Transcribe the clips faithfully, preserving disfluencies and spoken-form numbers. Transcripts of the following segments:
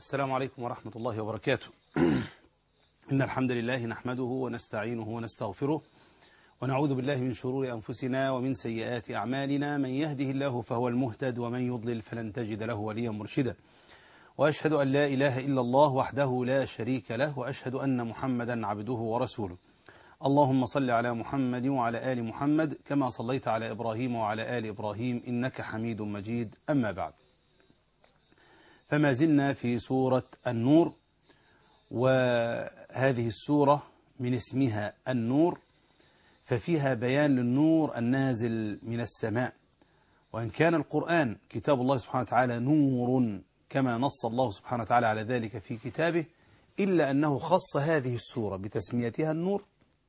السلام عليكم ورحمة الله وبركاته. إن الحمد لله نحمده ونستعينه ونستغفره ونعوذ بالله من شرور أنفسنا ومن سيئات أعمالنا. من يهده الله فهو المهتد ومن يضلل فلن تجد له وليا مرشدا. وأشهد أن لا إله إلا الله وحده لا شريك له، وأشهد أن محمدا عبده ورسوله. اللهم صل على محمد وعلى آل محمد كما صليت على إبراهيم وعلى آل إبراهيم إنك حميد مجيد. أما بعد، فما زلنا في سورة النور، وهذه السورة من اسمها النور، ففيها بيان للنور النازل من السماء. وإن كان القرآن كتاب الله سبحانه وتعالى نور كما نص الله سبحانه وتعالى على ذلك في كتابه، إلا أنه خص هذه السورة بتسميتها النور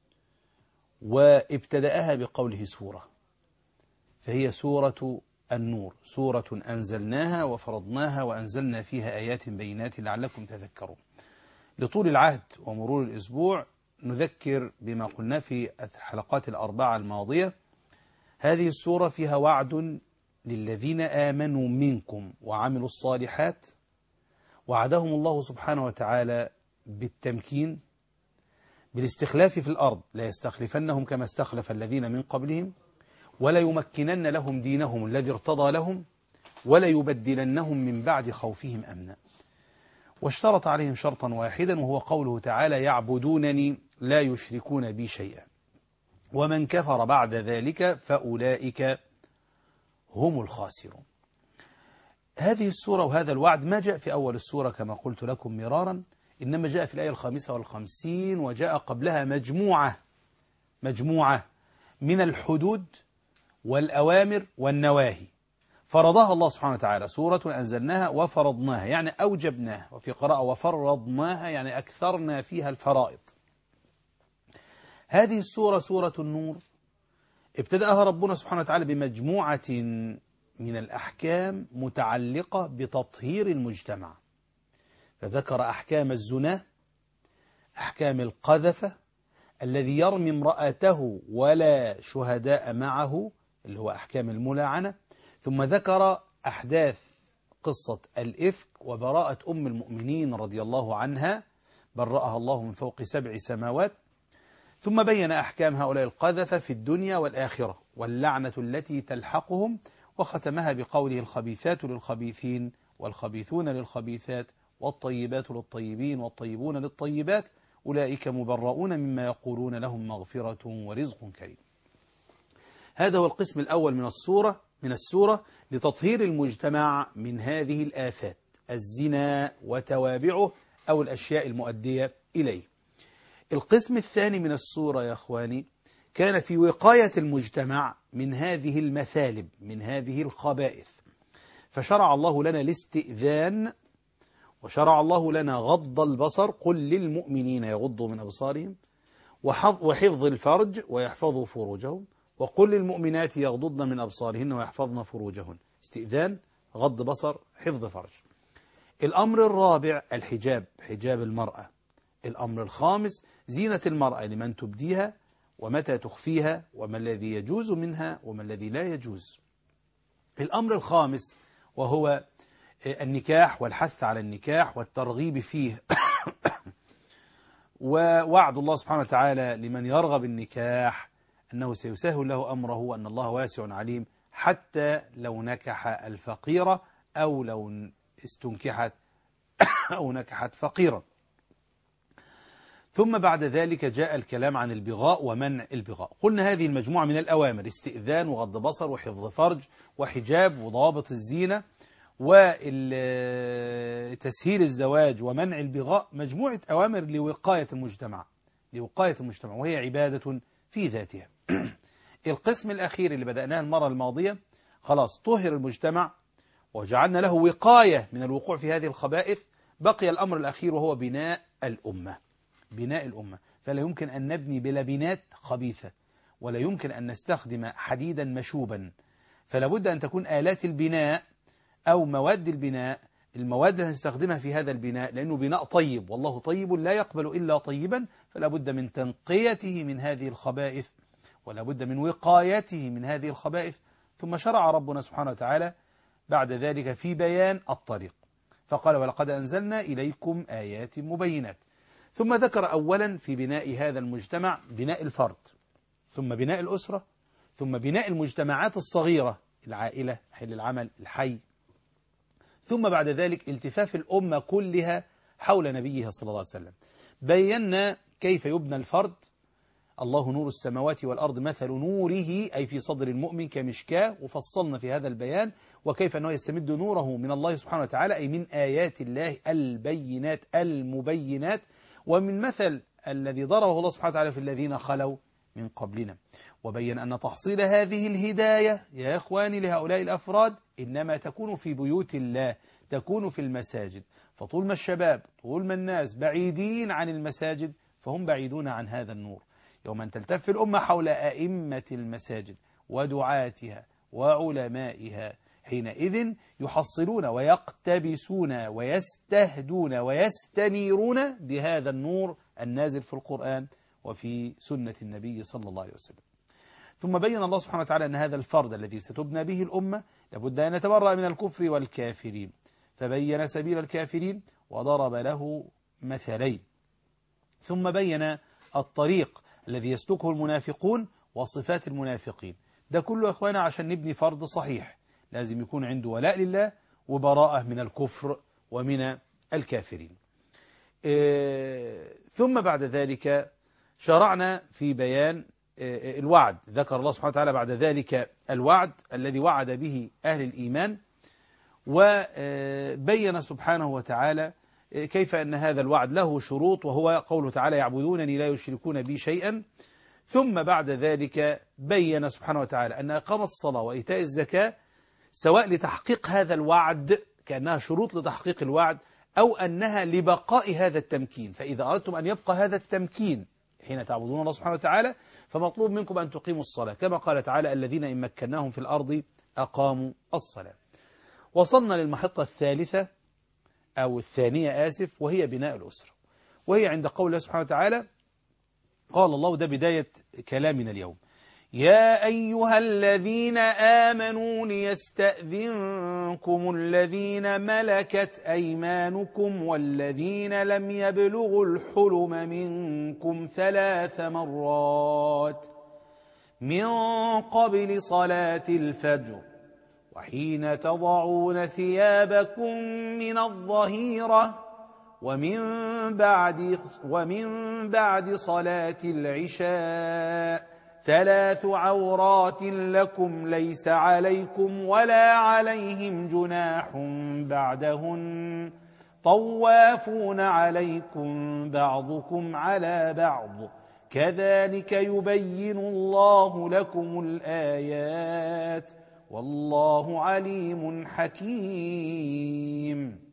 وابتدأها بقوله سورة، فهي سورة النور، سورة أنزلناها وفرضناها وأنزلنا فيها آيات بينات لعلكم تذكرون. لطول العهد ومرور الأسبوع نذكر بما قلنا في الحلقات الأربعة الماضية. هذه السورة فيها وعد للذين آمنوا منكم وعملوا الصالحات، وعدهم الله سبحانه وتعالى بالتمكين، بالاستخلاف في الأرض، لا يستخلفنهم كما استخلف الذين من قبلهم، ولا يمكنن لهم دينهم الذي ارتضى لهم، ولا يبدلنهم من بعد خوفهم أمنا. واشترط عليهم شرطا واحدا، وهو قوله تعالى: يعبدونني لا يشركون بي شيئا، ومن كفر بعد ذلك فأولئك هم الخاسرون. هذه السورة وهذا الوعد ما جاء في أول السورة كما قلت لكم مرارا، إنما جاء في الآية الخامسة والخمسين، وجاء قبلها مجموعة مجموعة من الحدود والأوامر والنواهي، فرضها الله سبحانه وتعالى. سورة أنزلناها وفرضناها يعني أوجبناها، وفي قراءة وفرضناها يعني أكثرنا فيها الفرائض. هذه السورة سورة النور ابتدأها ربنا سبحانه وتعالى بمجموعة من الأحكام متعلقة بتطهير المجتمع، فذكر أحكام الزنا، أحكام القذفة، الذي يرمي امرأته ولا شهداء معه اللي هو أحكام الملاعنة، ثم ذكر أحداث قصة الإفك وبراءة أم المؤمنين رضي الله عنها، برأها الله من فوق سبع سماوات، ثم بين أحكام هؤلاء القذفة في الدنيا والآخرة واللعنة التي تلحقهم، وختمها بقوله: الخبيثات للخبيثين والخبيثون للخبيثات والطيبات للطيبين والطيبون للطيبات أولئك مبرؤون مما يقولون لهم مغفرة ورزق كريم. هذا هو القسم الأول من السورة من السورة لتطهير المجتمع من هذه الآفات، الزنا وتوابعه أو الأشياء المؤدية إليه. القسم الثاني من السورة يا أخواني كان في وقاية المجتمع من هذه المثالب، من هذه الخبائث، فشرع الله لنا الاستئذان، وشرع الله لنا غض البصر، قل للمؤمنين يغضوا من أبصارهم، وحفظ الفرج ويحفظوا فروجهم، وقل للمؤمنات يغضضن من أبصارهن ويحفظن فروجهن. استئذان، غض بصر، حفظ فرج. الأمر الرابع الحجاب، حجاب المرأة. الأمر الخامس زينة المرأة، لمن تبديها ومتى تخفيها، وما الذي يجوز منها وما الذي لا يجوز. الأمر الخامس وهو النكاح والحث على النكاح والترغيب فيه ووعد الله سبحانه وتعالى لمن يرغب النكاح أنه سيسهل له أمره، وأن الله واسع عليم، حتى لو نكح الفقيرة أو لو استنكحت أو نكحت فقيرا. ثم بعد ذلك جاء الكلام عن البغاء ومنع البغاء. قلنا هذه المجموعة من الأوامر: استئذان وغض بصر وحفظ فرج وحجاب وضوابط الزينة وتسهيل الزواج ومنع البغاء، مجموعة أوامر لوقاية المجتمع لوقاية المجتمع وهي عبادة في ذاتها. القسم الأخير اللي بدأناه المرة الماضية، خلاص طهر المجتمع وجعلنا له وقاية من الوقوع في هذه الخبائث. بقي الأمر الأخير وهو بناء الأمة بناء الأمة فلا يمكن أن نبني بلبنات خبيثة، ولا يمكن أن نستخدم حديدا مشوبا، فلا بد أن تكون آلات البناء أو مواد البناء المواد التي نستخدمها في هذا البناء، لأنه بناء طيب، والله طيب لا يقبل إلا طيبا، فلا بد من تنقيته من هذه الخبائث، ولا بد من وقايته من هذه الخبائث. ثم شرع ربنا سبحانه وتعالى بعد ذلك في بيان الطريق. فقال ولقد أنزلنا إليكم آيات مبينات. ثم ذكر أولا في بناء هذا المجتمع بناء الفرد، ثم بناء الأسرة، ثم بناء المجتمعات الصغيرة، العائلة، حل العمل، الحي، ثم بعد ذلك التفاف الأمة كلها حول نبيها صلى الله عليه وسلم. بينا كيف يبنى الفرد. الله نور السماوات والأرض مثل نوره أي في صدر المؤمن كمشكاة، وفصلنا في هذا البيان وكيف أنه يستمد نوره من الله سبحانه وتعالى أي من آيات الله البينات المبينات، ومن مثل الذي ضربه الله سبحانه وتعالى في الذين خلوا من قبلنا. وبين أن تحصيل هذه الهداية يا إخواني لهؤلاء الأفراد إنما تكون في بيوت الله، تكون في المساجد. فطول ما الشباب طول ما الناس بعيدين عن المساجد فهم بعيدون عن هذا النور. يوم أن تلتف الأمة حول أئمة المساجد ودعاتها وعلمائها حينئذ يحصلون ويقتبسون ويستهدون ويستنيرون بهذا النور النازل في القرآن وفي سنة النبي صلى الله عليه وسلم. ثم بين الله سبحانه وتعالى أن هذا الفرد الذي ستبنى به الأمة لابد أن يتبرأ من الكفر والكافرين، فبين سبيل الكافرين وضرب له مثلين، ثم بين الطريق الذي يسلكه المنافقون وصفات المنافقين. ده كله أخوانا عشان نبني فرد صحيح لازم يكون عنده ولاء لله وبراءة من الكفر ومن الكافرين. إيه ثم بعد ذلك شرعنا في بيان إيه الوعد. ذكر الله سبحانه وتعالى بعد ذلك الوعد الذي وعد به أهل الإيمان، وبين سبحانه وتعالى كيف أن هذا الوعد له شروط، وهو قوله تعالى يعبدونني لا يشركون بي شيئا. ثم بعد ذلك بين سبحانه وتعالى أن إقامة الصلاة وإيتاء الزكاة سواء لتحقيق هذا الوعد كأنها شروط لتحقيق الوعد أو أنها لبقاء هذا التمكين. فإذا أردتم أن يبقى هذا التمكين حين تعبدون الله سبحانه وتعالى فمطلوب منكم أن تقيموا الصلاة كما قال تعالى الذين إن مكناهم في الأرض أقاموا الصلاة. وصلنا للمحطة الثالثة أو الثانية آسف، وهي بناء الأسرة، وهي عند قول الله سبحانه وتعالى قال الله، ده بداية كلامنا اليوم، يا أيها الذين آمنوا ليستأذنكم الذين ملكت أيمانكم والذين لم يبلغوا الحلم منكم ثلاث مرات من قبل صلاة الفجر وحين تضعون ثيابكم من الظهيرة ومن بعد ومن بعد صلاة العشاء ثلاث عورات لكم ليس عليكم ولا عليهم جناح بعدهن طوافون عليكم بعضكم على بعض كذلك يبين الله لكم الآيات والله عليم حكيم.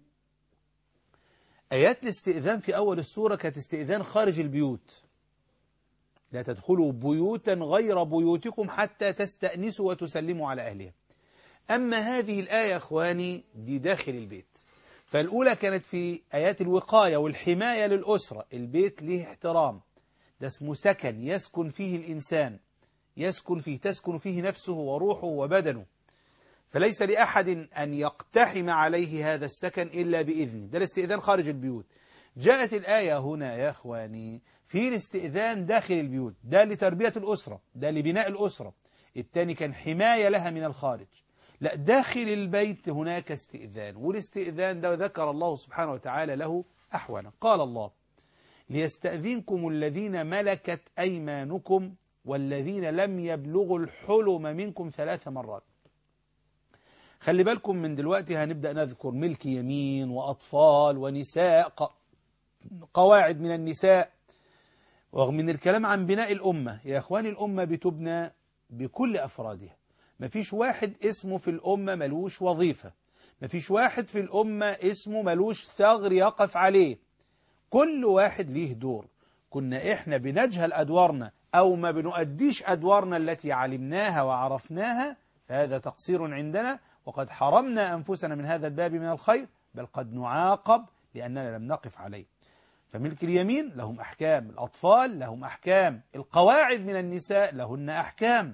آيات الاستئذان في أول السورة كانت استئذان خارج البيوت، لا تدخلوا بيوتا غير بيوتكم حتى تستأنسوا وتسلموا على أهلها. أما هذه الآية أخواني دي داخل البيت، فالأولى كانت في آيات الوقاية والحماية للأسرة. البيت له احترام، ده اسمه سكن يسكن فيه الإنسان، يسكن فيه تسكن فيه نفسه وروحه وبدنه، فليس لأحد أن يقتحم عليه هذا السكن إلا بإذنه. ده الاستئذان خارج البيوت. جاءت الآية هنا يا أخواني في الاستئذان داخل البيوت، ده لتربية الأسرة، ده لبناء الأسرة. الثاني كان حماية لها من الخارج. لا، داخل البيت هناك استئذان، والاستئذان ده ذكر الله سبحانه وتعالى له أحوالا. قال الله ليستأذنكم الذين ملكت أيمانكم والذين لم يبلغوا الحلم منكم ثلاث مرات. خلي بالكم من دلوقتي هنبدأ نذكر ملك يمين وأطفال ونساء، قواعد من النساء، ومن الكلام عن بناء الأمة. يا أخواني الأمة بتبنى بكل أفرادها، مفيش واحد اسمه في الأمة ملوش وظيفة، مفيش واحد في الأمة اسمه ملوش ثغر يقف عليه، كل واحد ليه دور. كنا إحنا بنجهل أدوارنا أو ما بنؤديش أدوارنا التي علمناها وعرفناها، فهذا تقصير عندنا، وقد حرمنا أنفسنا من هذا الباب من الخير، بل قد نعاقب لأننا لم نقف عليه. فملك اليمين لهم أحكام، الأطفال لهم أحكام، القواعد من النساء لهن أحكام،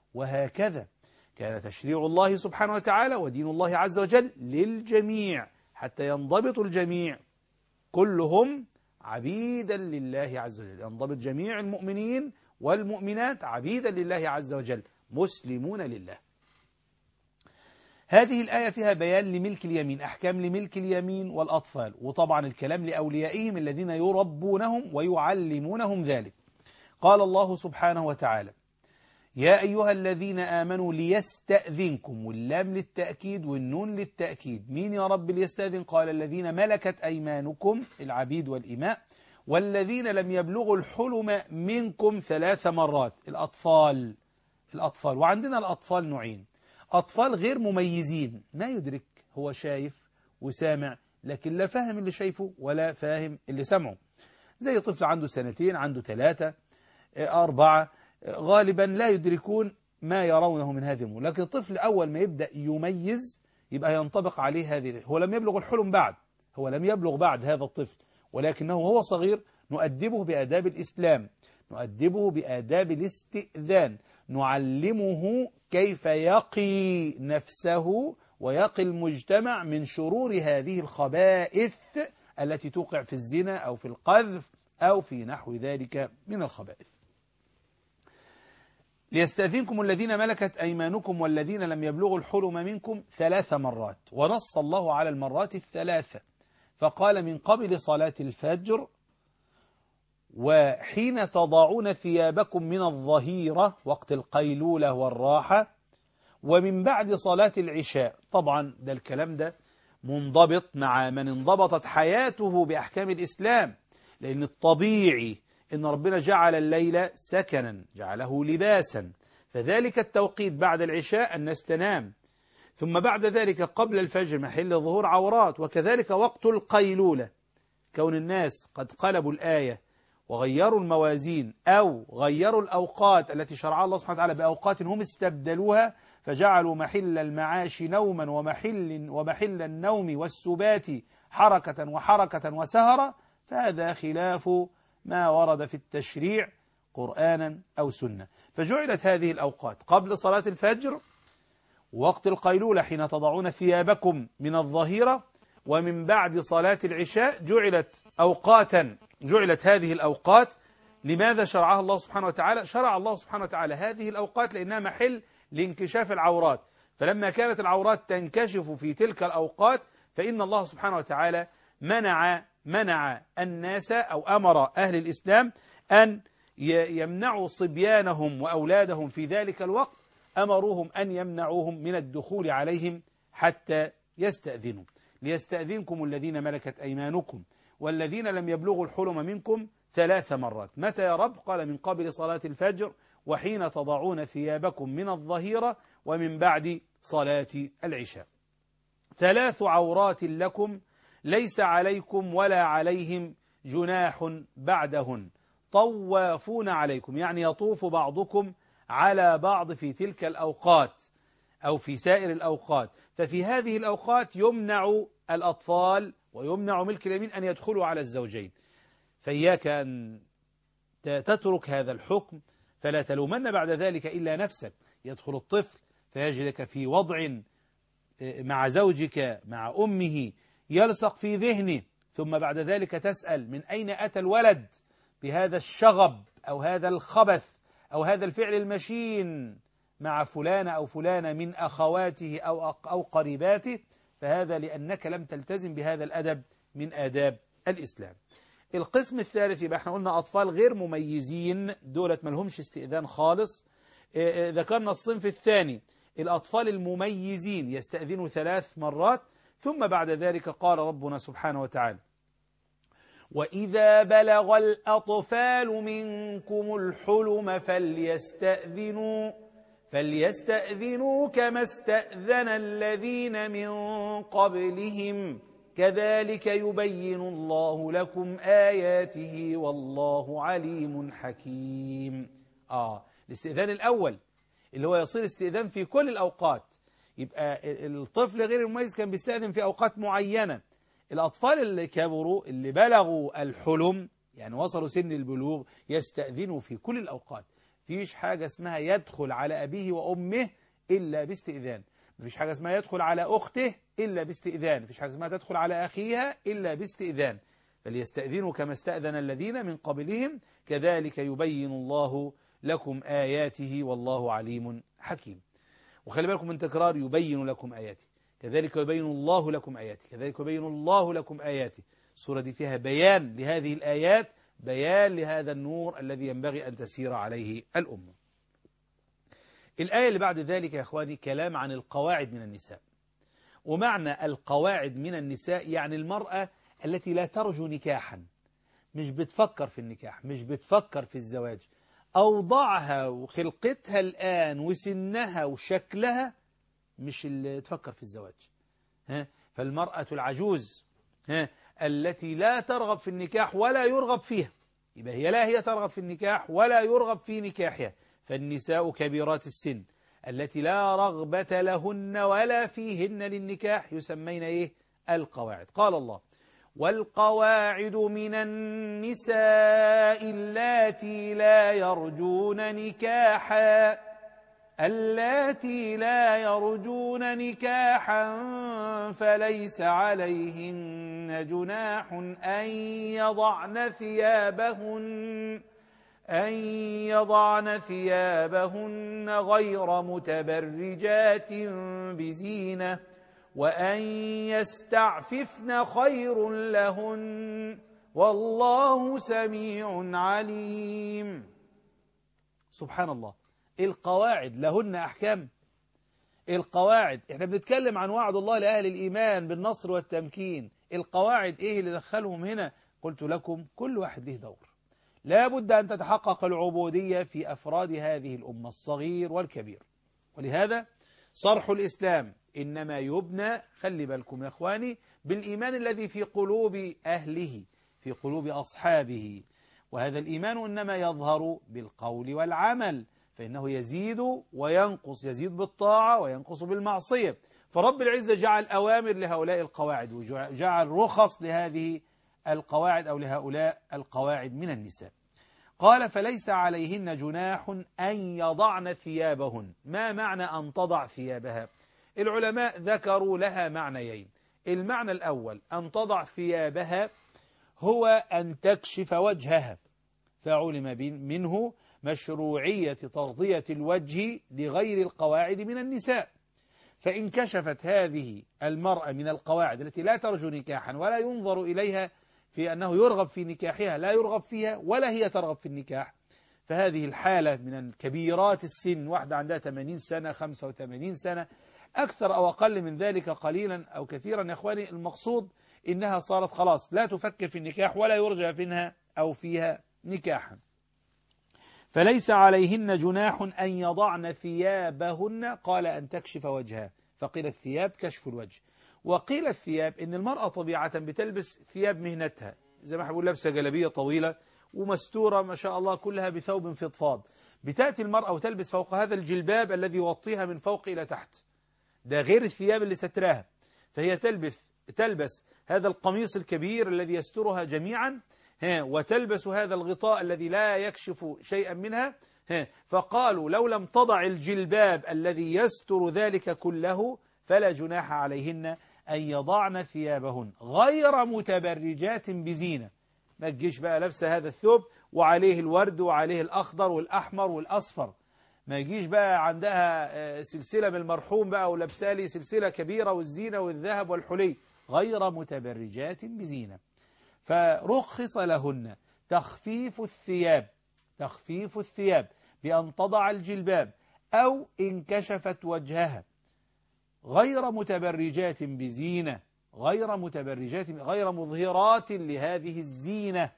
وهكذا كان تشريع الله سبحانه وتعالى ودين الله عز وجل للجميع، حتى ينضبط الجميع كلهم عبيدا لله عز وجل، ينضبط جميع المؤمنين والمؤمنات عبيدا لله عز وجل مسلمون لله. هذه الآية فيها بيان لملك اليمين، أحكام لملك اليمين والأطفال، وطبعا الكلام لأوليائهم الذين يربونهم ويعلمونهم ذلك. قال الله سبحانه وتعالى: يا أيها الذين آمنوا ليستأذنكم، واللام للتأكيد والنون للتأكيد. مين يا رب ليستأذن؟ قال: الذين ملكت أيمانكم، العبيد والإماء، والذين لم يبلغوا الحلم منكم ثلاث مرات. الأطفال الأطفال وعندنا الأطفال نوعين: أطفال غير مميزين، ما يدرك، هو شايف وسامع لكن لا فاهم اللي شايفه ولا فاهم اللي سمعه، زي طفل عنده سنتين، عنده ثلاثة أربعة، غالبا لا يدركون ما يرونه من هذه الأمور. لكن الطفل أول ما يبدأ يميز يبقى ينطبق عليه هذه. هو لم يبلغ الحلم بعد، هو لم يبلغ بعد هذا الطفل، ولكنه وهو صغير نؤدبه بآداب الإسلام، نؤدبه بآداب الاستئذان، نعلمه كيف يقي نفسه ويقي المجتمع من شرور هذه الخبائث التي توقع في الزنا أو في القذف أو في نحو ذلك من الخبائث. ليستأذنكم الذين ملكت أيمانكم والذين لم يبلغوا الحلم منكم ثلاث مرات، ونص الله على المرات الثلاثة فقال: من قبل صلاة الفجر، وحين تضعون ثيابكم من الظهيرة وقت القيلولة والراحة، ومن بعد صلاة العشاء. طبعا ده الكلام ده منضبط مع من انضبطت حياته بأحكام الإسلام، لأن الطبيعي إن ربنا جعل الليل سكنا، جعله لباسا، فذلك التوقيت بعد العشاء الناس تنام، ثم بعد ذلك قبل الفجر محل ظهور عورات، وكذلك وقت القيلولة. كون الناس قد قلبوا الآية وغيروا الموازين أو غيروا الأوقات التي شرعها الله سبحانه وتعالى بأوقات هم استبدلوها، فجعلوا محل المعاش نوما ومحل, ومحل النوم والسبات حركة وحركة وسهرة، فهذا خلاف ما ورد في التشريع قرآنا أو سنة. فجعلت هذه الأوقات قبل صلاة الفجر، وقت القيلولة حين تضعون ثيابكم من الظهيرة، ومن بعد صلاة العشاء جعلت أوقاتا، جعلت هذه الأوقات. لماذا شرعها الله سبحانه وتعالى؟ شرع الله سبحانه وتعالى هذه الأوقات لأنها محل لانكشاف العورات، فلما كانت العورات تنكشف في تلك الأوقات فإن الله سبحانه وتعالى منع منع الناس أو أمر أهل الإسلام أن يمنعوا صبيانهم وأولادهم في ذلك الوقت، أمروهم أن يمنعوهم من الدخول عليهم حتى يستأذنوا. ليستأذنكم الذين ملكت أيمانكم والذين لم يبلغوا الحلم منكم ثلاث مرات. متى يا رب؟ قال: من قبل صلاة الفجر، وحين تضعون ثيابكم من الظهيرة، ومن بعد صلاة العشاء. ثلاث عورات لكم ليس عليكم ولا عليهم جناح بعدهن طوافون عليكم، يعني يطوف بعضكم على بعض في تلك الأوقات أو في سائر الأوقات. ففي هذه الأوقات يمنع الأطفال ويمنع ملك اليمين أن يدخلوا على الزوجين، فإياك أن تترك هذا الحكم، فلا تلومن بعد ذلك إلا نفسك. يدخل الطفل فيجدك في وضع مع زوجك مع أمه يلصق في ذهنه، ثم بعد ذلك تسأل: من أين أتى الولد بهذا الشغب أو هذا الخبث أو هذا الفعل المشين مع فلان أو فلانة من أخواته أو أو قريباته؟ فهذا لأنك لم تلتزم بهذا الأدب من آداب الإسلام. القسم الثالث يبقى احنا قلنا أطفال غير مميزين، دولت ما لهمش استئذان خالص. ذكرنا الصنف الثاني الأطفال المميزين يستأذنوا ثلاث مرات، ثم بعد ذلك قال ربنا سبحانه وتعالى: وإذا بلغ الأطفال منكم الحلم فليستأذنوا فليستأذنوا كما استأذن الذين من قبلهم كذلك يبين الله لكم آياته والله عليم حكيم. آه الاستئذان الأول اللي هو يصير استئذان في كل الأوقات، يبقى الطفل غير المميز كان بيستأذن في أوقات معينة. الأطفال اللي كبروا اللي بلغوا الحلم يعني وصلوا سن البلوغ يستأذنوا في كل الأوقات. فيش حاجة اسمها يدخل على أبيه وأمه إلا باستئذان. مفيش حاجة اسمها يدخل على أخته إلا باستئذان، مفيش حاجة اسمها تدخل على أخيها إلا باستئذان، فليستأذنوا كما استأذن الذين من قبلهم كذلك يبين الله لكم آياته والله عليم حكيم. وخلي بالكم من تكرار يبين لكم آياته، كذلك يبين الله لكم آياته، كذلك يبين الله لكم آياته. السورة دي فيها بيان لهذه الآيات، بيان لهذا النور الذي ينبغي أن تسير عليه الأمة. الآية اللي بعد ذلك يا أخواني كلام عن القواعد من النساء. ومعنى القواعد من النساء يعني المرأة التي لا ترجو نكاحا، مش بتفكر في النكاح، مش بتفكر في الزواج، أوضاعها وخلقتها الآن وسنها وشكلها مش اللي تفكر في الزواج. ها؟ فالمرأة العجوز ها؟ التي لا ترغب في النكاح ولا يرغب فيها، يبقى هي لا هي ترغب في النكاح ولا يرغب في نكاحها. فالنساء كبيرات السن التي لا رغبة لهن ولا فيهن للنكاح يسمين إيه؟ القواعد. قال الله: والقواعد من النساء اللاتي لا يرجون نكاحا اللاتي لا يرجون نكاحا فليس عليهن جناح أن يضعن ثيابهن أن يضعن ثيابهن غير متبرجات بزينة وأن يستعففن خير لهن والله سميع عليم. سبحان الله، القواعد لهن أحكام. القواعد احنا بنتكلم عن وعد الله لأهل الإيمان بالنصر والتمكين. القواعد ايه اللي دخلهم هنا؟ قلت لكم كل واحد له دور، لا بد أن تتحقق العبودية في أفراد هذه الأمة الصغير والكبير. ولهذا صرح الإسلام إنما يبنى، خلي بالكم يا أخواني، بالإيمان الذي في قلوب أهله، في قلوب أصحابه. وهذا الإيمان إنما يظهر بالقول والعمل، فإنه يزيد وينقص، يزيد بالطاعة وينقص بالمعصية. فرب العزة جعل أوامر لهؤلاء القواعد، وجعل رخص لهذه القواعد أو لهؤلاء القواعد من النساء. قال: فليس عليهن جناح أن يضعن ثيابهن. ما معنى أن تضع ثيابها؟ العلماء ذكروا لها معنيين. المعنى الأول أن تضع ثيابها هو أن تكشف وجهها، فعلم منه مشروعية تغطية الوجه لغير القواعد من النساء. فإن كشفت هذه المرأة من القواعد التي لا ترجو نكاحا ولا ينظر إليها في أنه يرغب في نكاحها، لا يرغب فيها ولا هي ترغب في النكاح، فهذه الحالة من الكبيرات السن، واحدة عندها ثمانين سنة، خمسة وثمانين سنة، أكثر أو أقل من ذلك قليلا أو كثيرا يا أخواني، المقصود إنها صارت خلاص لا تفكر في النكاح ولا يرجى منها أو فيها نكاحا. فليس عليهن جناح أن يضعن ثيابهن، قال أن تكشف وجهها، فقيل الثياب كشف الوجه. وقيل الثياب إن المرأة طبيعة بتلبس ثياب مهنتها، زي ما بقول لابسة جلبية طويلة ومستورة ما شاء الله كلها بثوب فضفاض. بتأتي المرأة وتلبس فوق هذا الجلباب الذي يغطيها من فوق إلى تحت، ده غير الثياب اللي ستراها. فهي تلبس تلبس هذا القميص الكبير الذي يسترها جميعا، ها، وتلبس هذا الغطاء الذي لا يكشف شيئا منها. ها، فقالوا لو لم تضع الجلباب الذي يستر ذلك كله فلا جناح عليهن أن يضعن ثيابهن غير متبرجات بزينة. ما تجيش بقى لابسه هذا الثوب وعليه الورد وعليه الأخضر والأحمر والأصفر، ما يجيش بقى عندها سلسلة من المرحوم بقى ولابسه لي سلسلة كبيرة والزينة والذهب والحلي، غير متبرجات بزينة. فرخص لهن تخفيف الثياب، تخفيف الثياب بأن تضع الجلباب أو إن كشفت وجهها، غير متبرجات بزينة، غير متبرجات غير مظهرات لهذه الزينة.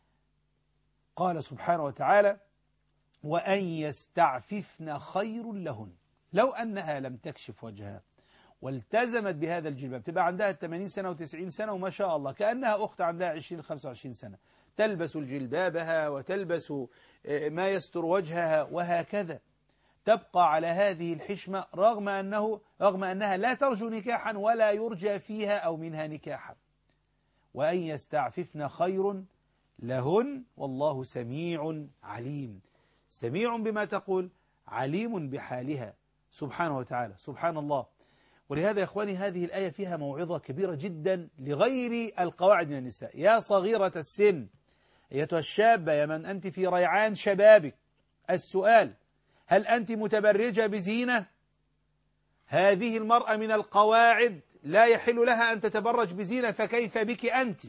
قال سبحانه وتعالى: وأن يستعففن خير لهن. لو أنها لم تكشف وجهها والتزمت بهذا الجلباب، تبقى عندها ثمانين سنة وتسعين سنة وما شاء الله كأنها أخت عندها عشرين خمسة وعشرين سنة، تلبس الجلبابها وتلبس ما يستر وجهها وهكذا، تبقى على هذه الحشمة رغم أنه رغم أنها لا ترجو نكاحا ولا يرجى فيها أو منها نكاحا. وأن يستعففن خير لهن والله سميع عليم. سميع بما تقول، عليم بحالها سبحانه وتعالى. سبحان الله، ولهذا يا إخواني هذه الآية فيها موعظة كبيرة جدا لغير القواعد من النساء. يا صغيرة السن أيتها الشابة، يا من أنت في ريعان شبابك، السؤال: هل أنت متبرجة بزينة؟ هذه المرأة من القواعد لا يحل لها أن تتبرج بزينة، فكيف بك أنت؟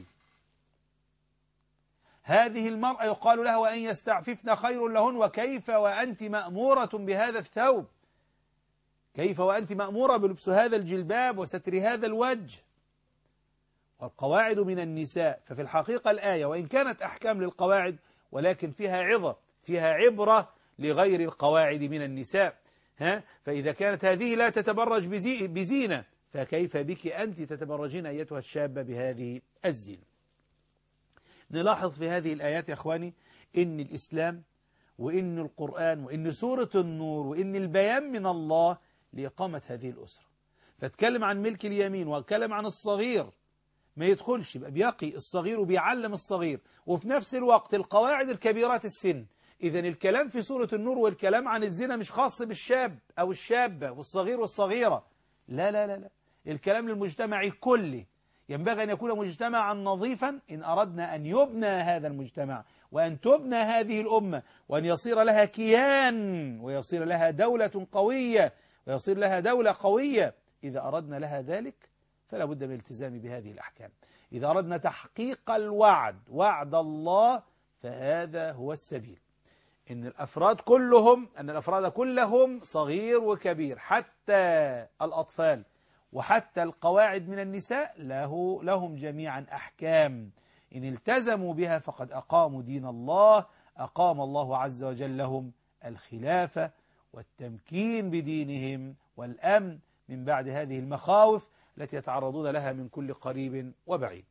هذه المرأة يقال لها وأن يستعففن خير لهن، وكيف وأنت مأمورة بهذا الثوب؟ كيف وأنت مأمورة بلبس هذا الجلباب وستر هذا الوجه؟ والقواعد من النساء. ففي الحقيقة الآية وإن كانت أحكام للقواعد ولكن فيها عظة، فيها عبرة لغير القواعد من النساء. ها؟ فإذا كانت هذه لا تتبرج بزي بزينة، فكيف بك أنت تتبرجين أيتها الشابة بهذه الزينة؟ نلاحظ في هذه الآيات يا أخواني إن الإسلام وإن القرآن وإن سورة النور وإن البيان من الله لإقامة هذه الأسرة. فاتكلم عن ملك اليمين واتكلم عن الصغير ما يدخلش، يبقى بيقي الصغير وبيعلم الصغير، وفي نفس الوقت القواعد الكبيرات السن. إذن الكلام في سورة النور والكلام عن الزنا مش خاص بالشاب أو الشابة والصغير والصغيرة، لا لا لا لا، الكلام للمجتمع كله. ينبغي أن يكون مجتمعا نظيفا إن أردنا أن يبنى هذا المجتمع وأن تبنى هذه الأمة وأن يصير لها كيان ويصير لها دولة قوية ويصير لها دولة قوية. إذا أردنا لها ذلك فلا بد من الالتزام بهذه الأحكام. إذا أردنا تحقيق الوعد، وعد الله، فهذا هو السبيل. إن الأفراد كلهم أن الأفراد كلهم صغير وكبير، حتى الأطفال وحتى القواعد من النساء له لهم جميعا أحكام. إن التزموا بها فقد أقاموا دين الله، أقام الله عز وجل لهم الخلافة والتمكين بدينهم والأمن من بعد هذه المخاوف التي يتعرضون لها من كل قريب وبعيد.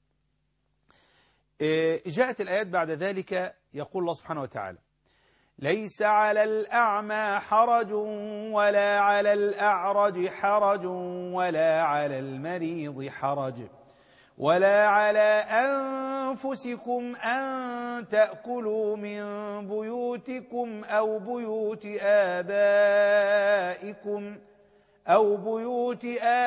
جاءت الآيات بعد ذلك يقول الله سبحانه وتعالى: ليس على الأعمى حرج ولا على الأعرج حرج ولا على المريض حرج ولا على أنفسكم أن تأكلوا من بيوتكم أو بيوت آبائكم أو بيوت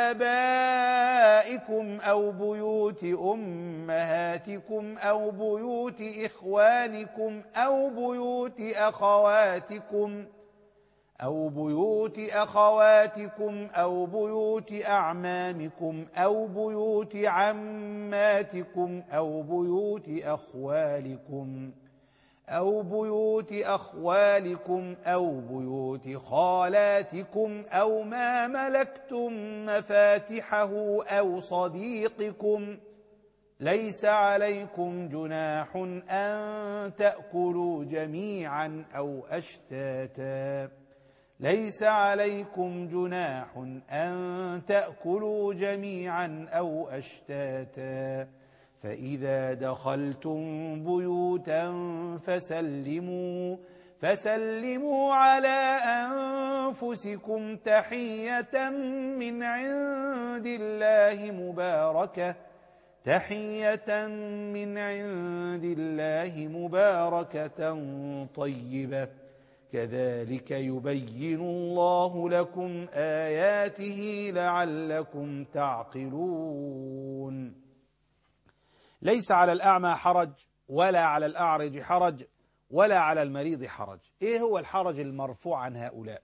آبائكم أو بيوت أمهاتكم أو بيوت إخوانكم أو بيوت أخواتكم أو بيوت أخواتكم أو بيوت أعمامكم أو بيوت عماتكم أو بيوت أخوالكم أو بيوت أخوالكم أو بيوت خالاتكم أو ما ملكتم مفاتحه أو صديقكم. ليس عليكم جناح أن تأكلوا جميعا أو أشتاتا ليس عليكم جناح أن تأكلوا جميعا أو أشتاتا فإذا دخلتم بيوتا فسلموا فسلموا على أنفسكم تحية من عند الله مباركة تحية من عند الله مباركة طيبة كذلك يبين الله لكم آياته لعلكم تعقلون. ليس على الأعمى حرج ولا على الأعرج حرج ولا على المريض حرج. إيه هو الحرج المرفوع عن هؤلاء؟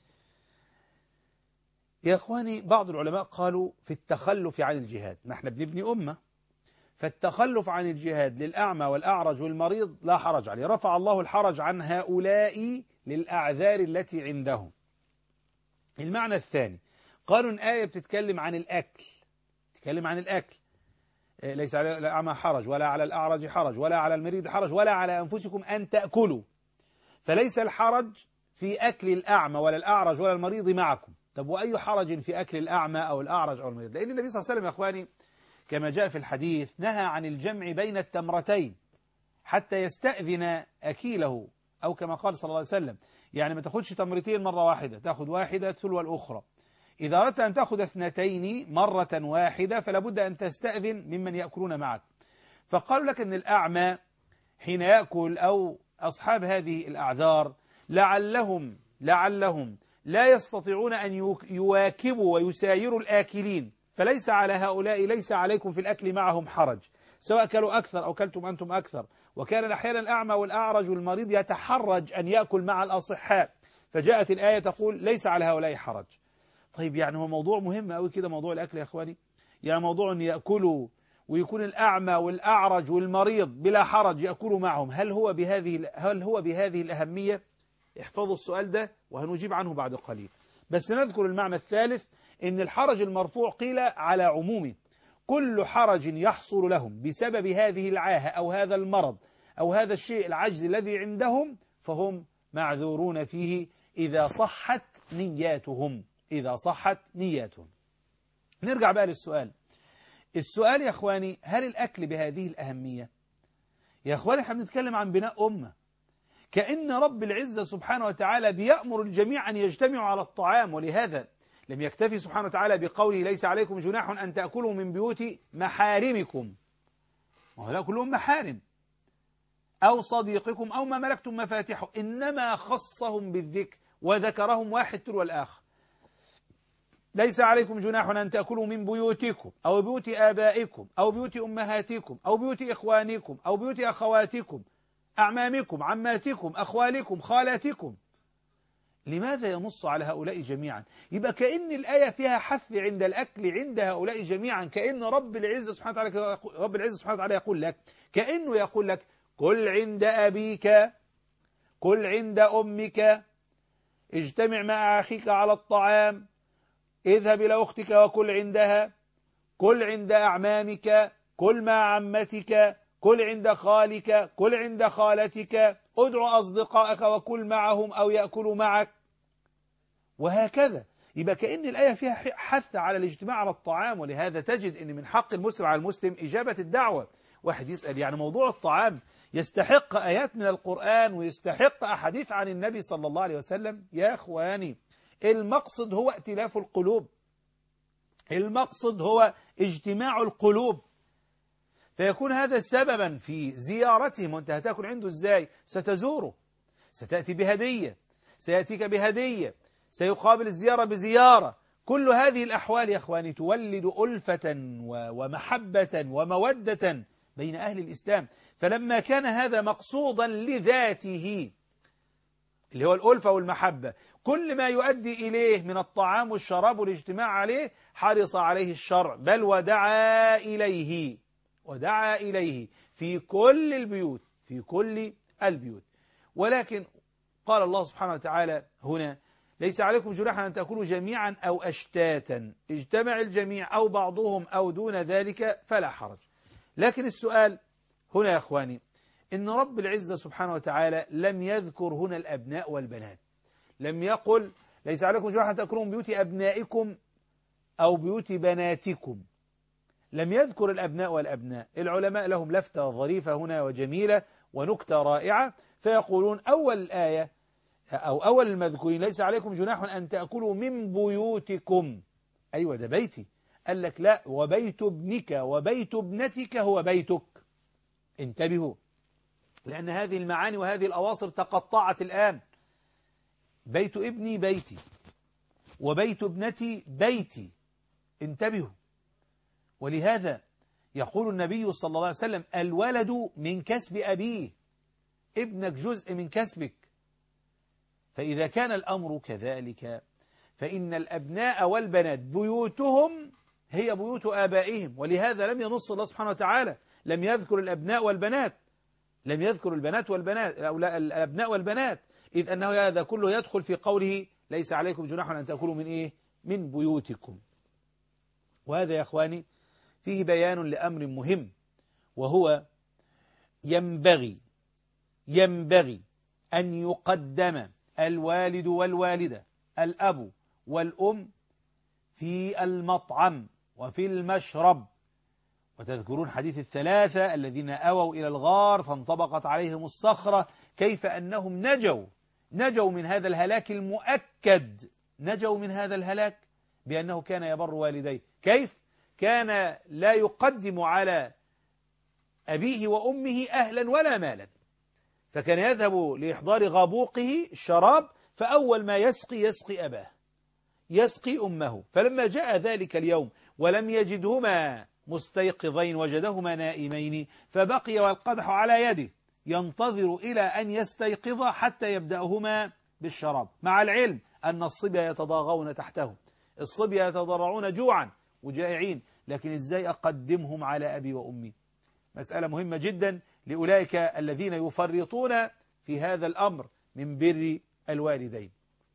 يا أخواني بعض العلماء قالوا في التخلف عن الجهاد. نحن بنبني أمة، فالتخلف عن الجهاد للأعمى والأعرج والمريض لا حرج عليه. رفع الله الحرج عن هؤلاء للأعذار التي عندهم. المعنى الثاني قالوا إن آية بتتكلم عن الأكل، تتكلم عن الأكل. ليس على الأعمى حرج ولا على الأعرج حرج ولا على المريض حرج ولا على أنفسكم أن تأكلوا. فليس الحرج في أكل الأعمى ولا الأعرج ولا المريض معكم. طب وأي حرج في أكل الأعمى أو الأعرج أو المريض؟ لأن النبي صلى الله عليه وسلم يا أخواني كما جاء في الحديث نهى عن الجمع بين التمرتين حتى يستأذن أكيله، أو كما قال صلى الله عليه وسلم يعني ما تأخذش تمرتين مرة واحدة، تأخذ واحدة تلو الأخرى. إذا أردت أن تأخذ اثنتين مرة واحدة فلا بد أن تستأذن ممن يأكلون معك. فقالوا لك أن الأعمى حين يأكل أو أصحاب هذه الأعذار لعلهم لعلهم لا يستطيعون أن يواكبوا ويسايروا الآكلين، فليس على هؤلاء ليس عليكم في الأكل معهم حرج، سواء كلوا أكثر أو كلتم أنتم أكثر. وكان أحيانا الأعمى والأعرج والمريض يتحرج أن يأكل مع الأصحاء، فجاءت الآية تقول ليس على هؤلاء حرج. طيب يعني هو موضوع مهم أوي كده موضوع الأكل يا أخواني، يعني موضوع أن يأكلوا ويكون الأعمى والأعرج والمريض بلا حرج يأكلوا معهم، هل هو بهذه هل هو بهذه الأهمية؟ احفظوا السؤال ده وهنجيب عنه بعد قليل. بس نذكر المعنى الثالث، إن الحرج المرفوع قيل على عمومه، كل حرج يحصل لهم بسبب هذه العاهة أو هذا المرض أو هذا الشيء العجز الذي عندهم فهم معذورون فيه إذا صحت نياتهم، إذا صحت نياتهم. نرجع بقى للسؤال. السؤال يا أخواني، هل الأكل بهذه الأهمية؟ يا أخواني احنا بنتكلم عن بناء أمة، كأن رب العزة سبحانه وتعالى بيأمر الجميع أن يجتمعوا على الطعام، ولهذا لم يكتفي سبحانه وتعالى بقوله ليس عليكم جناح أن تأكلوا من بيوت محارمكم، وهؤلاء كلهم محارم، أو صديقكم أو ما ملكتم مفاتحه، إنما خصهم بالذكر وذكرهم واحد تلو الآخر. ليس عليكم جناح أن تأكلوا من بيوتكم أو بيوت آبائكم أو بيوت أمهاتكم أو بيوت إخوانكم أو بيوت أخواتكم أعمامكم عماتكم أخوالكم خالاتكم. لماذا ينص على هؤلاء جميعا؟ يبقى كأن الآية فيها حث عند الأكل عند هؤلاء جميعا، كأن رب العزة سبحانه وتعالى رب العزة سبحانه وتعالى يقول لك، كأنه يقول لك كل عند أبيك، كل عند أمك، اجتمع مع أخيك على الطعام، اذهب إلى أختك وكل عندها، كل عند أعمامك، كل مع عمتك، كل عند خالك، كل عند خالتك، ادعو أصدقائك وكل معهم أو يأكلوا معك، وهكذا. يبقى كأن الآية فيها حث على الاجتماع على الطعام، ولهذا تجد أن من حق المسلم على المسلم إجابة الدعوة. واحد يسأل يعني موضوع الطعام يستحق آيات من القرآن ويستحق أحاديث عن النبي صلى الله عليه وسلم؟ يا أخواني المقصد هو ائتلاف القلوب، المقصد هو اجتماع القلوب، فيكون هذا سببا في زيارتهم. وانت هتاكل عنده ازاي؟ ستزوره، ستأتي بهدية، سيأتيك بهدية، سيقابل الزيارة بزيارة. كل هذه الأحوال يا أخواني تولد ألفة ومحبة ومودة بين أهل الإسلام. فلما كان هذا مقصودا لذاته اللي هو الألفة والمحبة، كل ما يؤدي إليه من الطعام والشراب والاجتماع عليه حرص عليه الشرع، بل ودعا إليه ودعا إليه في كل البيوت، في كل البيوت. ولكن قال الله سبحانه وتعالى هنا ليس عليكم جناح أن تأكلوا جميعا أو أشتاتا، اجتمع الجميع أو بعضهم أو دون ذلك فلا حرج. لكن السؤال هنا يا أخواني، إن رب العزة سبحانه وتعالى لم يذكر هنا الأبناء والبنات، لم يقل ليس عليكم جناح أن تأكلوا من بيوت أبنائكم أو بيوت بناتكم، لم يذكر الأبناء والأبناء. العلماء لهم لفتة ظريفة هنا وجميلة ونكتة رائعة، فيقولون أول الآية أو أول المذكورين ليس عليكم جناح أن تأكلوا من بيوتكم، أيوة ده بيتي، قال لك لا، وبيت ابنك وبيت ابنتك هو بيتك. انتبهوا، لأن هذه المعاني وهذه الأواصر تقطعت الآن. بيت ابني بيتي وبيت ابنتي بيتي، انتبهوا. ولهذا يقول النبي صلى الله عليه وسلم الولد من كسب أبيه، ابنك جزء من كسبك. فإذا كان الأمر كذلك فإن الأبناء والبنات بيوتهم هي بيوت آبائهم، ولهذا لم ينص الله سبحانه وتعالى، لم يذكر الأبناء والبنات، لم يذكر البنات والبنات أو الأبناء والبنات، إذ أنه هذا كله يدخل في قوله ليس عليكم جناح أن تأكلوا من إيه؟ من بيوتكم. وهذا يا أخواني فيه بيان لأمر مهم، وهو ينبغي ينبغي أن يقدم الوالد والوالدة الأب والأم في المطعم وفي المشرب. وتذكرون حديث الثلاثة الذين أووا إلى الغار فانطبقت عليهم الصخرة، كيف أنهم نجوا نجوا من هذا الهلاك المؤكد، نجوا من هذا الهلاك بأنه كان يبر والديه. كيف؟ كان لا يقدم على أبيه وأمه أهلا ولا مالا، فكان يذهب لإحضار غابوقه الشراب فأول ما يسقي يسقي أباه، يسقي أمه. فلما جاء ذلك اليوم ولم يجدهما مستيقظين وجدهما نائمين، فبقي والقدح على يده ينتظر إلى أن يستيقظ حتى يبدأهما بالشراب، مع العلم أن الصبية يتضاغون تحته، الصبية يتضرعون جوعا وجائعين، لكن إزاي أقدمهم على أبي وأمي؟ مسألة مهمة جدا لأولئك الذين يفرطون في هذا الأمر من بر الوالدين.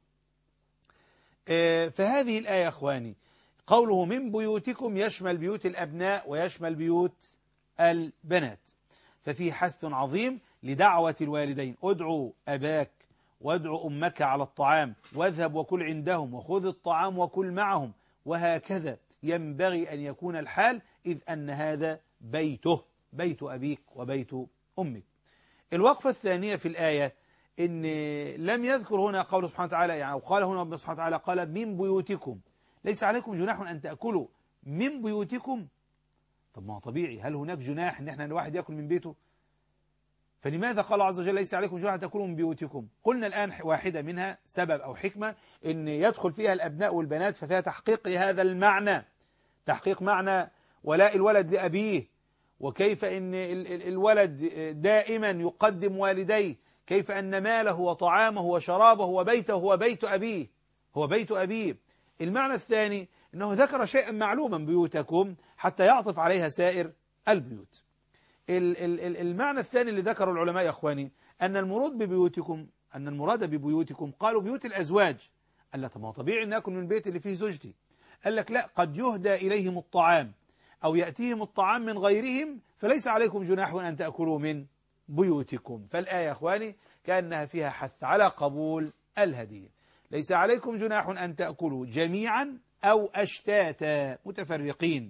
فهذه الآية أخواني قوله من بيوتكم يشمل بيوت الأبناء ويشمل بيوت البنات، ففي حث عظيم لدعوة الوالدين: ادعوا أباك وادعوا أمك على الطعام، واذهب وكل عندهم، وخذ الطعام وكل معهم، وهكذا ينبغي أن يكون الحال، إذ أن هذا بيته، بيت أبيك وبيت أمك. الوقفة الثانية في الآية إن لم يذكر هنا قول سبحانه وتعالى، يعني وقال هنا ربنا سبحانه وتعالى قال من بيوتكم، ليس عليكم جناح أن تأكلوا من بيوتكم. طب ما هو طبيعي، هل هناك جناح ان احنا الواحد يأكل من بيته؟ فلماذا قال الله عز وجل ليس عليكم جناح أن تأكلوا من بيوتكم؟ قلنا الآن واحدة منها سبب أو حكمة إن يدخل فيها الأبناء والبنات، ففيها تحقيق لهذا المعنى، تحقيق معنى ولاء الولد لأبيه، وكيف إن الولد دائما يقدم والديه، كيف أن ماله وطعامه وشرابه وبيته هو بيت أبيه، هو بيت أبيه. المعنى الثاني أنه ذكر شيئا معلوما بيوتكم حتى يعطف عليها سائر البيوت. المعنى الثاني اللي ذكره العلماء يا أخواني أن المراد ببيوتكم، أن المراد ببيوتكم قالوا بيوت الأزواج. قال لك طب ما هو طبيعي أن أكل من البيت اللي فيه زوجتي. قال لك لا، قد يهدى إليهم الطعام أو يأتيهم الطعام من غيرهم، فليس عليكم جناح أن تأكلوا من بيوتكم. فالآية يا أخواني كأنها فيها حث على قبول الهدية. ليس عليكم جناح أن تأكلوا جميعا أو أشتاتا متفرقين،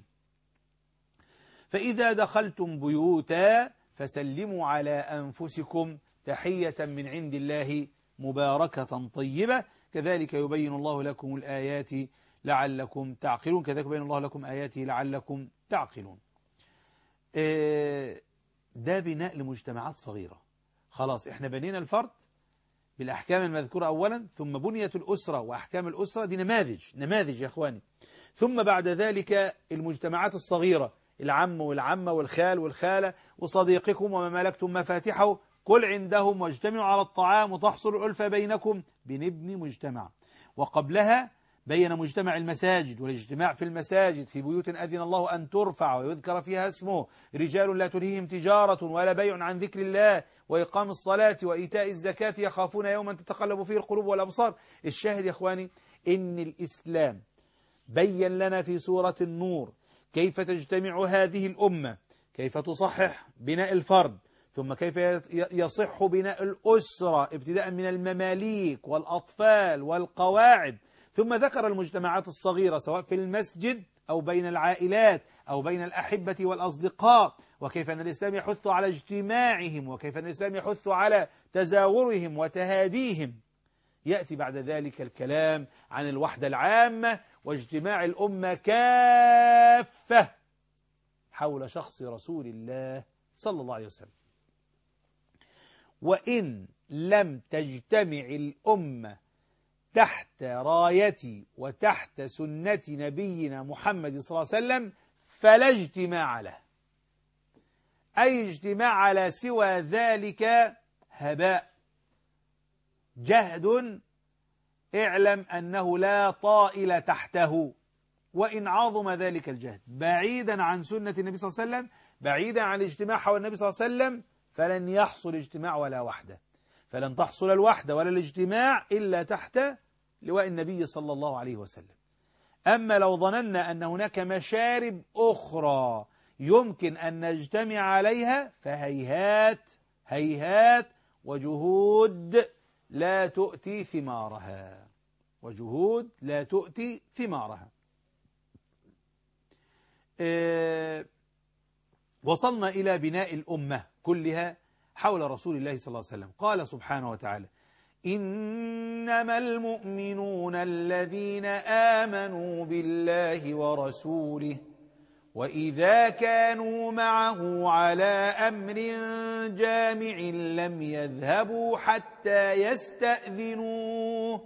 فإذا دخلتم بيوتا فسلموا على أنفسكم تحية من عند الله مباركة طيبة، كذلك يبين الله لكم الآيات لعلكم تعقلون، كذلك يبين الله لكم آياته لعلكم تعقلون. ده بناء لمجتمعات صغيرة. خلاص احنا بنينا الفرد بالأحكام المذكورة أولا، ثم بنيت الأسرة وأحكام الأسرة، دي نماذج نماذج يا أخواني، ثم بعد ذلك المجتمعات الصغيرة، العم والعمة والخال والخالة وصديقكم وما ملكتم مفاتحه، كل عندهم واجتمعوا على الطعام وتحصل الألفة بينكم، بنبني مجتمع. وقبلها بين مجتمع المساجد والاجتماع في المساجد في بيوت أذن الله أن ترفع ويذكر فيها اسمه، رجال لا تلهيهم تجارة ولا بيع عن ذكر الله وإقام الصلاة وإيتاء الزكاة يخافون يوما تتقلب فيه القلوب والأبصار. الشاهد يا إخواني إن الإسلام بين لنا في سورة النور كيف تجتمع هذه الأمة، كيف تصحح بناء الفرد، ثم كيف يصح بناء الأسرة ابتداء من المماليك والأطفال والقواعد، ثم ذكر المجتمعات الصغيرة سواء في المسجد أو بين العائلات أو بين الأحبة والأصدقاء، وكيف أن الإسلام يحث على اجتماعهم، وكيف أن الإسلام يحث على تزاورهم وتهاديهم. يأتي بعد ذلك الكلام عن الوحدة العامة واجتماع الأمة كافة حول شخص رسول الله صلى الله عليه وسلم. وإن لم تجتمع الأمة تحت راية وتحت سنة نبينا محمد صلى الله عليه وسلم فلا اجتماع له، أي اجتماع على سوى ذلك هباء جهد، اعلم أنه لا طائل تحته، وإن عظم ذلك الجهد بعيدا عن سنة النبي صلى الله عليه وسلم، بعيدا عن الاجتماع حول النبي صلى الله عليه وسلم، فلن يحصل اجتماع ولا وحدة، فلن تحصل الوحدة ولا الاجتماع إلا تحت لواء النبي صلى الله عليه وسلم. أما لو ظننا أن هناك مشارب أخرى يمكن أن نجتمع عليها فهيهات هيهات، وجهود لا تؤتي ثمارها، وجهود لا تؤتي ثمارها. إيه وصلنا إلى بناء الأمة كلها حول رسول الله صلى الله عليه وسلم. قال سبحانه وتعالى: إنما المؤمنون الذين آمنوا بالله ورسوله وإذا كانوا معه على أمر جامع لم يذهبوا حتى يستأذنوه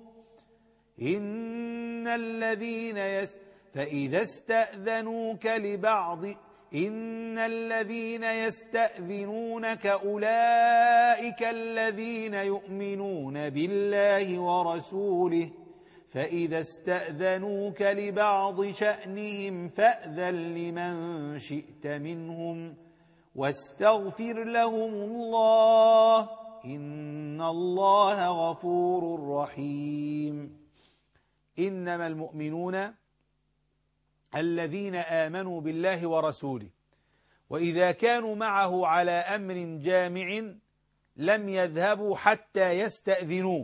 إن الذين يس فإذا استأذنوك لبعض إن الذين يستأذنونك أولئك الذين يؤمنون بالله ورسوله فإذا استأذنوك لبعض شأنهم فأذن لمن شئت منهم واستغفر لهم الله إن الله غفور رحيم إنما المؤمنون الذين آمنوا بالله ورسوله وإذا كانوا معه على أمر جامع لم يذهبوا حتى يستأذنوه.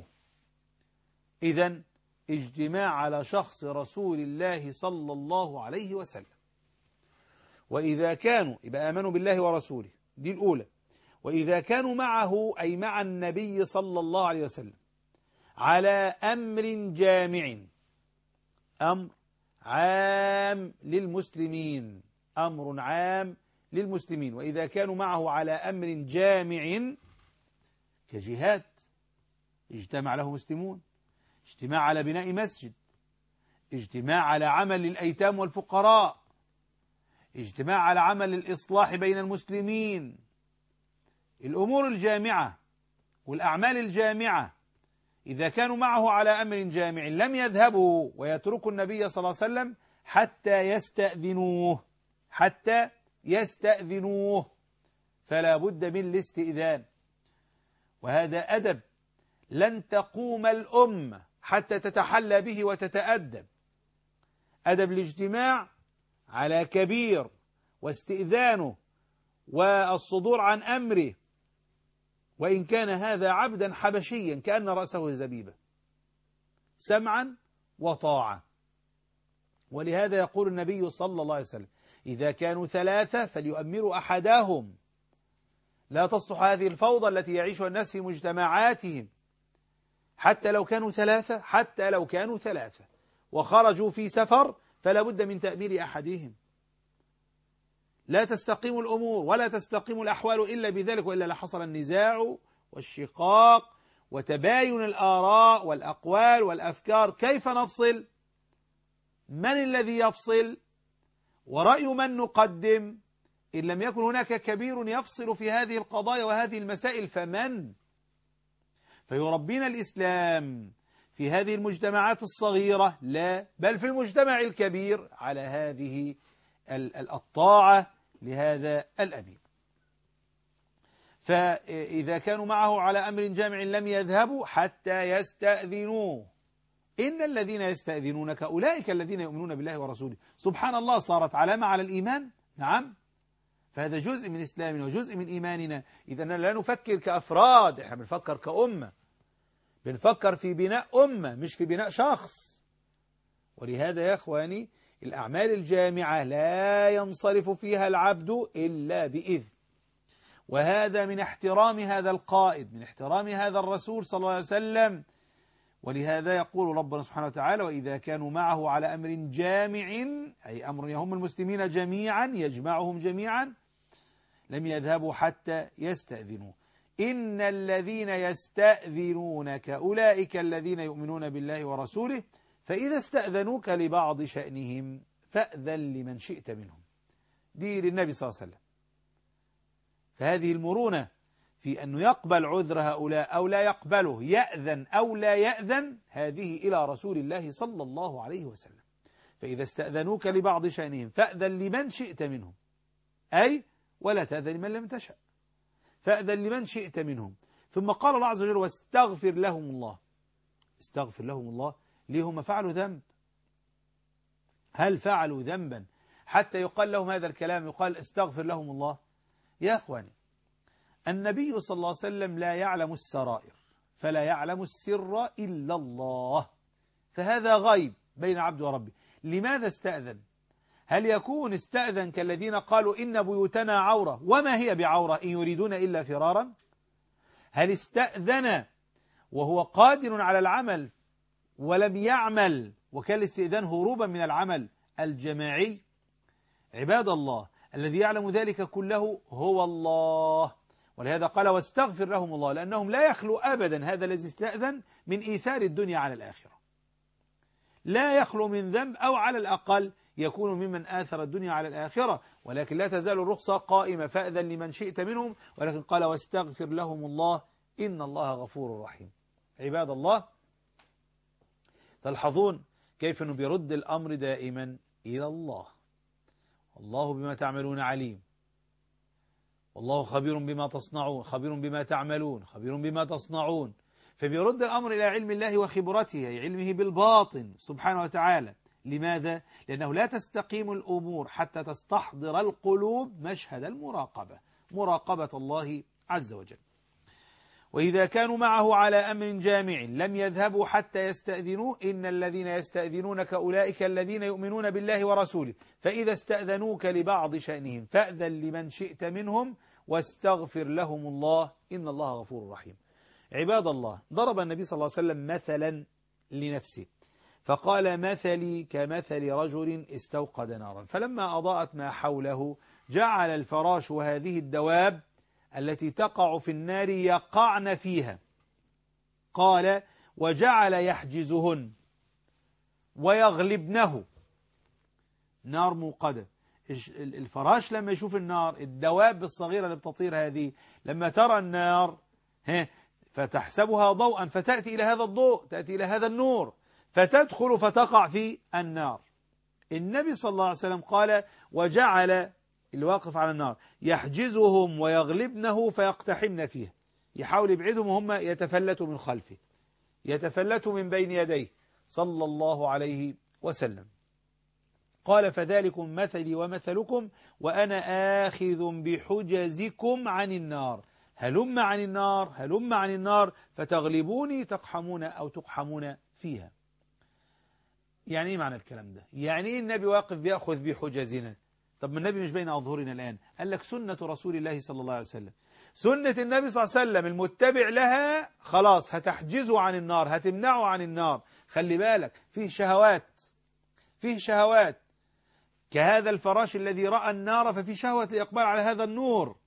إذن اجتماع على شخص رسول الله صلى الله عليه وسلم. وإذا كانوا يبقى آمنوا بالله ورسوله دي الأولى. وإذا كانوا معه أي مع النبي صلى الله عليه وسلم على أمر جامع أمر عام للمسلمين أمر عام للمسلمين وإذا كانوا معه على أمر جامع كجهاد اجتمع له مسلمون اجتماع على بناء مسجد اجتماع على عمل للأيتام والفقراء اجتماع على عمل الإصلاح بين المسلمين الأمور الجامعة والأعمال الجامعة إذا كانوا معه على أمر جامع لم يذهبوا ويتركوا النبي صلى الله عليه وسلم حتى يستأذنوه حتى يستأذنوه فلا بد من الاستئذان وهذا أدب لن تقوم الأمة حتى تتحلى به وتتأدب أدب الاجتماع على كبير واستئذانه والصدور عن أمره وإن كان هذا عبدا حبشيا كأن رأسه زبيبة سمعا وطاعة. ولهذا يقول النبي صلى الله عليه وسلم إذا كانوا ثلاثة فليؤمروا أحدهم لا تصلح هذه الفوضى التي يعيشها الناس في مجتمعاتهم حتى لو كانوا ثلاثة حتى لو كانوا ثلاثة وخرجوا في سفر فلا بد من تأمير أحدهم لا تستقيم الأمور ولا تستقيم الأحوال إلا بذلك وإلا لحصل النزاع والشقاق وتباين الآراء والأقوال والأفكار. كيف نفصل؟ من الذي يفصل؟ ورأي من نقدم؟ إن لم يكن هناك كبير يفصل في هذه القضايا وهذه المسائل فمن؟ فيربينا الإسلام في هذه المجتمعات الصغيرة لا بل في المجتمع الكبير على هذه الطاعة لهذا الأمير. فإذا كانوا معه على أمر جامع لم يذهبوا حتى يستأذنوه إن الذين يستأذنونك أولئك الذين يؤمنون بالله ورسوله. سبحان الله صارت علامة على الإيمان. نعم فهذا جزء من إسلامنا وجزء من إيماننا. إذا لا نفكر كأفراد احنا بنفكر كأمة بنفكر في بناء أمة مش في بناء شخص. ولهذا يا أخواني الأعمال الجامعة لا ينصرف فيها العبد إلا بإذن وهذا من احترام هذا القائد من احترام هذا الرسول صلى الله عليه وسلم. ولهذا يقول ربنا سبحانه وتعالى وإذا كانوا معه على أمر جامع أي أمر يهم المسلمين جميعا يجمعهم جميعا لم يذهبوا حتى يستأذنوا إن الذين يستأذنونك أولئك الذين يؤمنون بالله ورسوله فإذا استأذنوك لبعض شأنهم فأذن لمن شئت منهم. دي للنبي صلى الله عليه وسلم. فهذه المرونة في أنه يقبل عذر هؤلاء أو لا يقبله يأذن أو لا يأذن هذه إلى رسول الله صلى الله عليه وسلم. فإذا استأذنوك لبعض شأنهم فأذن لمن شئت منهم أي ولا تأذن لمن لم تشأ فأذن لمن شئت منهم. ثم قال الله عز وجل واستغفر لهم الله. استغفر لهم الله ليه؟ هم فعلوا ذنب. هل فعلوا ذنبا حتى يقال لهم هذا الكلام يقال استغفر لهم الله؟ يا أخواني النبي صلى الله عليه وسلم لا يعلم السرائر فلا يعلم السر إلا الله فهذا غيب بين عبد وربه. لماذا استأذن؟ هل يكون استأذن كالذين قالوا إن بيوتنا عورة وما هي بعورة إن يريدون إلا فرارا؟ هل استأذن وهو قادر على العمل ولم يعمل وكان الاستئذان هروبا من العمل الجماعي عباد الله الذي يعلم ذلك كله هو الله. ولهذا قال واستغفر لهم الله، لأنهم لا يخلو أبدا هذا الذي استأذن من إيثار الدنيا على الآخرة، لا يخلو من ذنب، أو على الأقل يكون ممن آثر الدنيا على الآخرة، ولكن لا تزال الرخصة قائمة، فأذن لمن شئت منهم، ولكن قال واستغفر لهم الله إن الله غفور رحيم. عباد الله، تلحظون كيف أنه بيرد الأمر دائما إلى الله. والله بما تعملون عليم، والله خبير بما تصنعون، خبير بما تعملون، خبير بما تصنعون. فبيرد الأمر إلى علم الله وخبرته، علمه بالباطن سبحانه وتعالى. لماذا؟ لأنه لا تستقيم الأمور حتى تستحضر القلوب مشهد المراقبة، مراقبة الله عز وجل. وإذا كانوا معه على أمر جامع لم يذهبوا حتى يستأذنوه، إن الذين يستأذنونك أولئك الذين يؤمنون بالله ورسوله، فإذا استأذنوك لبعض شأنهم فأذن لمن شئت منهم واستغفر لهم الله إن الله غفور رحيم. عباد الله، ضرب النبي صلى الله عليه وسلم مثلا لنفسه فقال مثلي كمثل رجل استوقد نارا فلما أضاءت ما حوله جعل الفراش وهذه الدواب التي تقع في النار يقعن فيها، قال وجعل يحجزهن ويغلبنه. نار موقدة، الفراش لما يشوف النار، الدواب الصغيرة اللي بتطير هذه لما ترى النار فتحسبها ضوءا فتأتي إلى هذا الضوء، تأتي إلى هذا النور، فتدخل فتقع في النار. النبي صلى الله عليه وسلم قال وجعل الواقف على النار يحجزهم ويغلبنه فيقتحمن فيه، يحاول يبعدهم وهم يتفلتوا من خلفه، يتفلتوا من بين يديه صلى الله عليه وسلم. قال فذلكم مثلي ومثلكم وأنا آخذ بحجزكم عن النار، هلم عن النار، هلم عن النار فتغلبوني تقحمون أو تقحمون فيها. يعني ايه معنى الكلام ده؟ يعني ايه النبي واقف بيأخذ بحجزنا؟ طب ما النبي مش بين أظهرنا الآن؟ قال لك سنة رسول الله صلى الله عليه وسلم، سنة النبي صلى الله عليه وسلم المتبع لها خلاص هتحجزه عن النار، هتمنعه عن النار. خلي بالك فيه شهوات، فيه شهوات كهذا الفراش الذي رأى النار ففي شهوة الإقبال على هذا النور،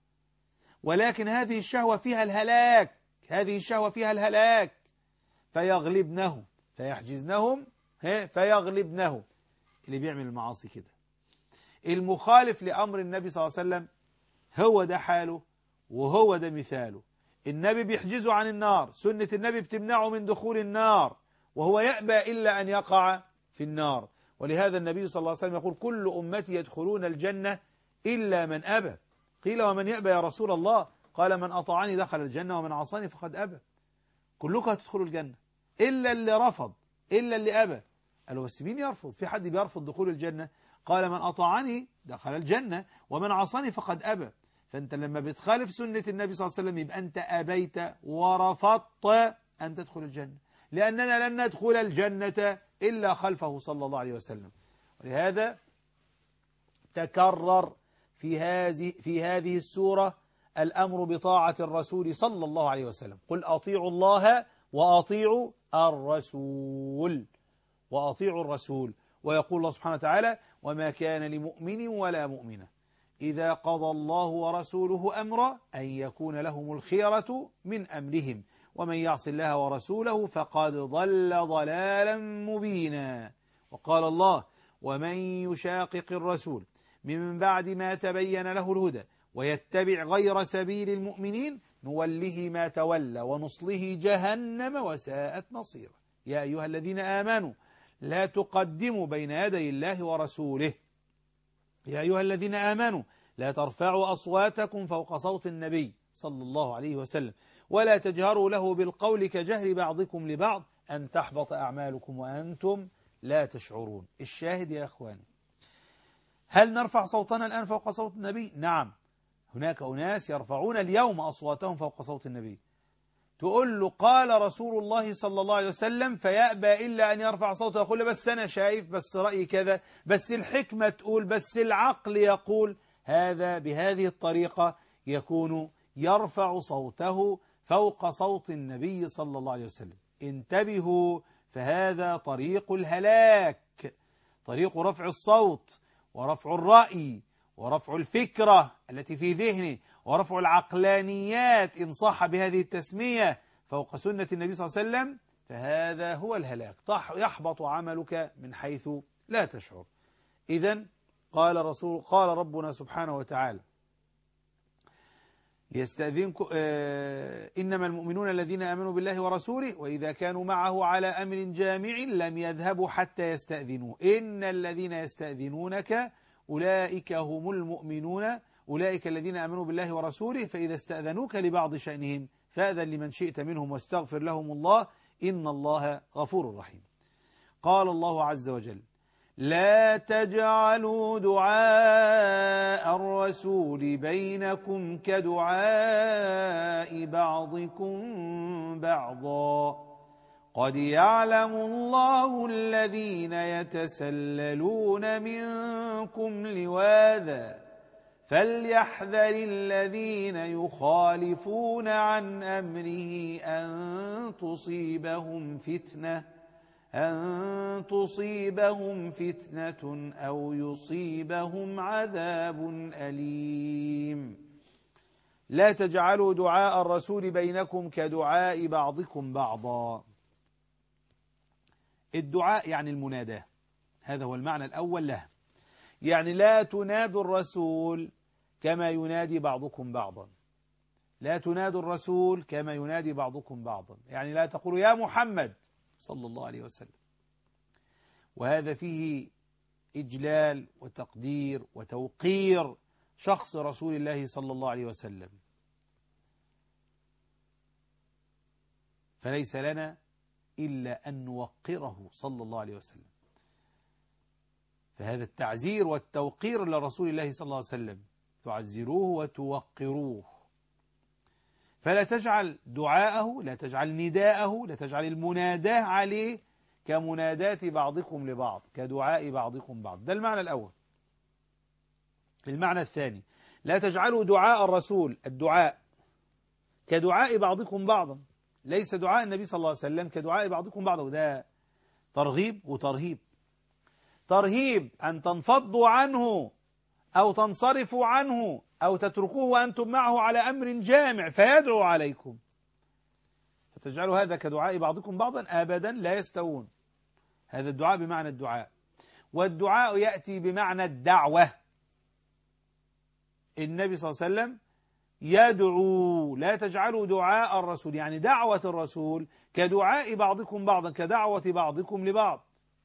ولكن هذه الشهوة فيها الهلاك، هذه الشهوة فيها الهلاك. فيغلبنه، فيحجزنهم فيغلبنه. اللي بيعمل المعاصي كده، المخالف لأمر النبي صلى الله عليه وسلم، هو ده حاله وهو ده مثاله. النبي بيحجزه عن النار، سنة النبي بتمنعه من دخول النار، وهو يأبى إلا أن يقع في النار. ولهذا النبي صلى الله عليه وسلم يقول كل أمتي يدخلون الجنة إلا من أبى. قيل ومن يأبى يا رسول الله؟ قال من أطاعني دخل الجنة ومن عصاني فقد أبى. كلكم هتدخلوا الجنة إلا اللي رفض، إلا اللي أبى. قالوا بس مين يرفض؟ في حد بيرفض دخول الجنة؟ قال من أطاعني دخل الجنة ومن عصاني فقد أبى. فأنت لما بتخالف سنة النبي صلى الله عليه وسلم يبقى أنت أبيت ورفضت أن تدخل الجنة، لأننا لن ندخل الجنة إلا خلفه صلى الله عليه وسلم. ولهذا تكرر في هذه في هذه السورة الأمر بطاعة الرسول صلى الله عليه وسلم. قل أطيعوا الله وأطيعوا الرسول، وأطيعوا الرسول. ويقول الله سبحانه وتعالى وما كان لمؤمن ولا مؤمنة إذا قضى الله ورسوله أمرا أن يكون لهم الخيرة من أمرهم ومن يعص الله ورسوله فقد ضل ضلالا مبينا. وقال الله ومن يشاقق الرسول من بعد ما تبين له الهدى ويتبع غير سبيل المؤمنين نوله ما تولى ونصله جهنم وساءت مصيرا. يا أيها الذين آمنوا لا تقدموا بين يدي الله ورسوله. يا أيها الذين آمنوا لا ترفعوا أصواتكم فوق صوت النبي صلى الله عليه وسلم ولا تجهروا له بالقول كجهر بعضكم لبعض أن تحبط أعمالكم وأنتم لا تشعرون. الشاهد يا أخواني، هل نرفع صوتنا الآن فوق صوت النبي؟ نعم، هناك أناس يرفعون اليوم أصواتهم فوق صوت النبي. تقول له قال رسول الله صلى الله عليه وسلم فيأبى إلا أن يرفع صوته، يقول بس أنا شايف، بس رأيي كذا، بس الحكمة تقول، بس العقل يقول. هذا بهذه الطريقة يكون يرفع صوته فوق صوت النبي صلى الله عليه وسلم. انتبهوا، فهذا طريق الهلاك، طريق رفع الصوت ورفع الرأي ورفع الفكرة التي في ذهنه ورفع العقلانيات إن صح بهذه التسمية فوق سنة النبي صلى الله عليه وسلم، فهذا هو الهلاك، يحبط عملك من حيث لا تشعر. إذن قال رسول قال ربنا سبحانه وتعالى ليستأذنكم آه إنما المؤمنون الذين آمنوا بالله ورسوله وإذا كانوا معه على أمر جامع لم يذهبوا حتى يستأذنوه إن الذين يستأذنونك أولئك هم المؤمنون أولئك الذين آمنوا بالله ورسوله فإذا استأذنوك لبعض شأنهم فأذن لمن شئت منهم واستغفر لهم الله إن الله غفور رحيم. قال الله عز وجل لا تجعلوا دعاء الرسول بينكم كدعاء بعضكم بعضا قد يعلم الله الذين يتسللون منكم لواذا فليحذر الذين يخالفون عن أمره أن تصيبهم فتنة أن تصيبهم فتنة أو يصيبهم عذاب أليم. لا تجعلوا دعاء الرسول بينكم كدعاء بعضكم بعضا. الدعاء يعني المناداة، هذا هو المعنى الأول له، يعني لا تنادوا الرسول كما ينادي بعضكم بعضا، لا تنادوا الرسول كما ينادي بعضكم بعضا، يعني لا تقولوا يا محمد صلى الله عليه وسلم، وهذا فيه إجلال وتقدير وتوقير شخص رسول الله صلى الله عليه وسلم، فليس لنا إلا أن نوقره صلى الله عليه وسلم. فهذا التعزير والتوقير لرسول الله صلى الله عليه وسلم، تعزروه وتوقروه، فلا تجعل دعاءه، لا تجعل نداءه، لا تجعل المناداة عليه كمناداة بعضكم لبعض، كدعاء بعضكم بعض. ده المعنى الأول. المعنى الثاني لا تجعلوا دعاء الرسول الدعاء كدعاء بعضكم بعضا، ليس دعاء النبي صلى الله عليه وسلم كدعاء بعضكم بعضا، وده ترغيب وترهيب. ترهيب أن تنفضوا عنه أو تنصرفوا عنه أو تتركوه وأنتم معه على أمر جامع فيدعو عليكم، فتجعلوا هذا كدعاء بعضكم بعضا، أبدا لا يستوون. هذا الدعاء بمعنى الدعاء، والدعاء يأتي بمعنى الدعوة. النبي صلى الله عليه وسلم يدعو، لا تجعلوا دعاء الرسول يعني دعوة الرسول كدعاء بعضكم بعضا، كدعوة بعضكم لبعض.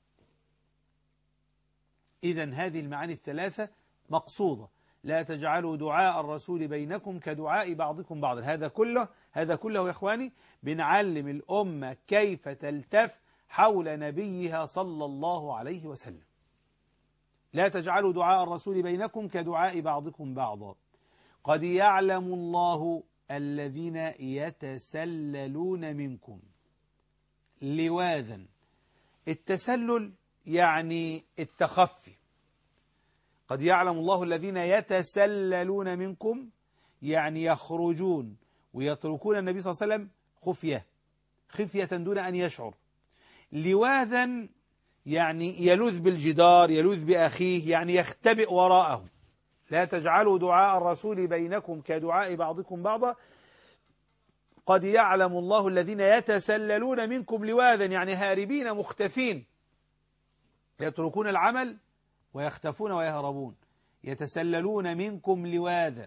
إذن هذه المعاني الثلاثة مقصودة، لا تجعلوا دعاء الرسول بينكم كدعاء بعضكم بعضا. هذا كله هذا كله يا إخواني بنعلم الأمة كيف تلتف حول نبيها صلى الله عليه وسلم. لا تجعلوا دعاء الرسول بينكم كدعاء بعضكم بعضا قد يعلم الله الذين يتسللون منكم لواذا. التسلل يعني التخفي. قد يعلم الله الذين يتسللون منكم يعني يخرجون ويتركون النبي صلى الله عليه وسلم خفية خفية دون أن يشعر. لواذا يعني يلوذ بالجدار، يلوذ بأخيه، يعني يختبئ وراءه. لا تجعلوا دعاء الرسول بينكم كدعاء بعضكم بعضا قد يعلم الله الذين يتسللون منكم لواذا يعني هاربين مختفين، يتركون العمل ويختفون ويهربون، يتسللون منكم لواذا.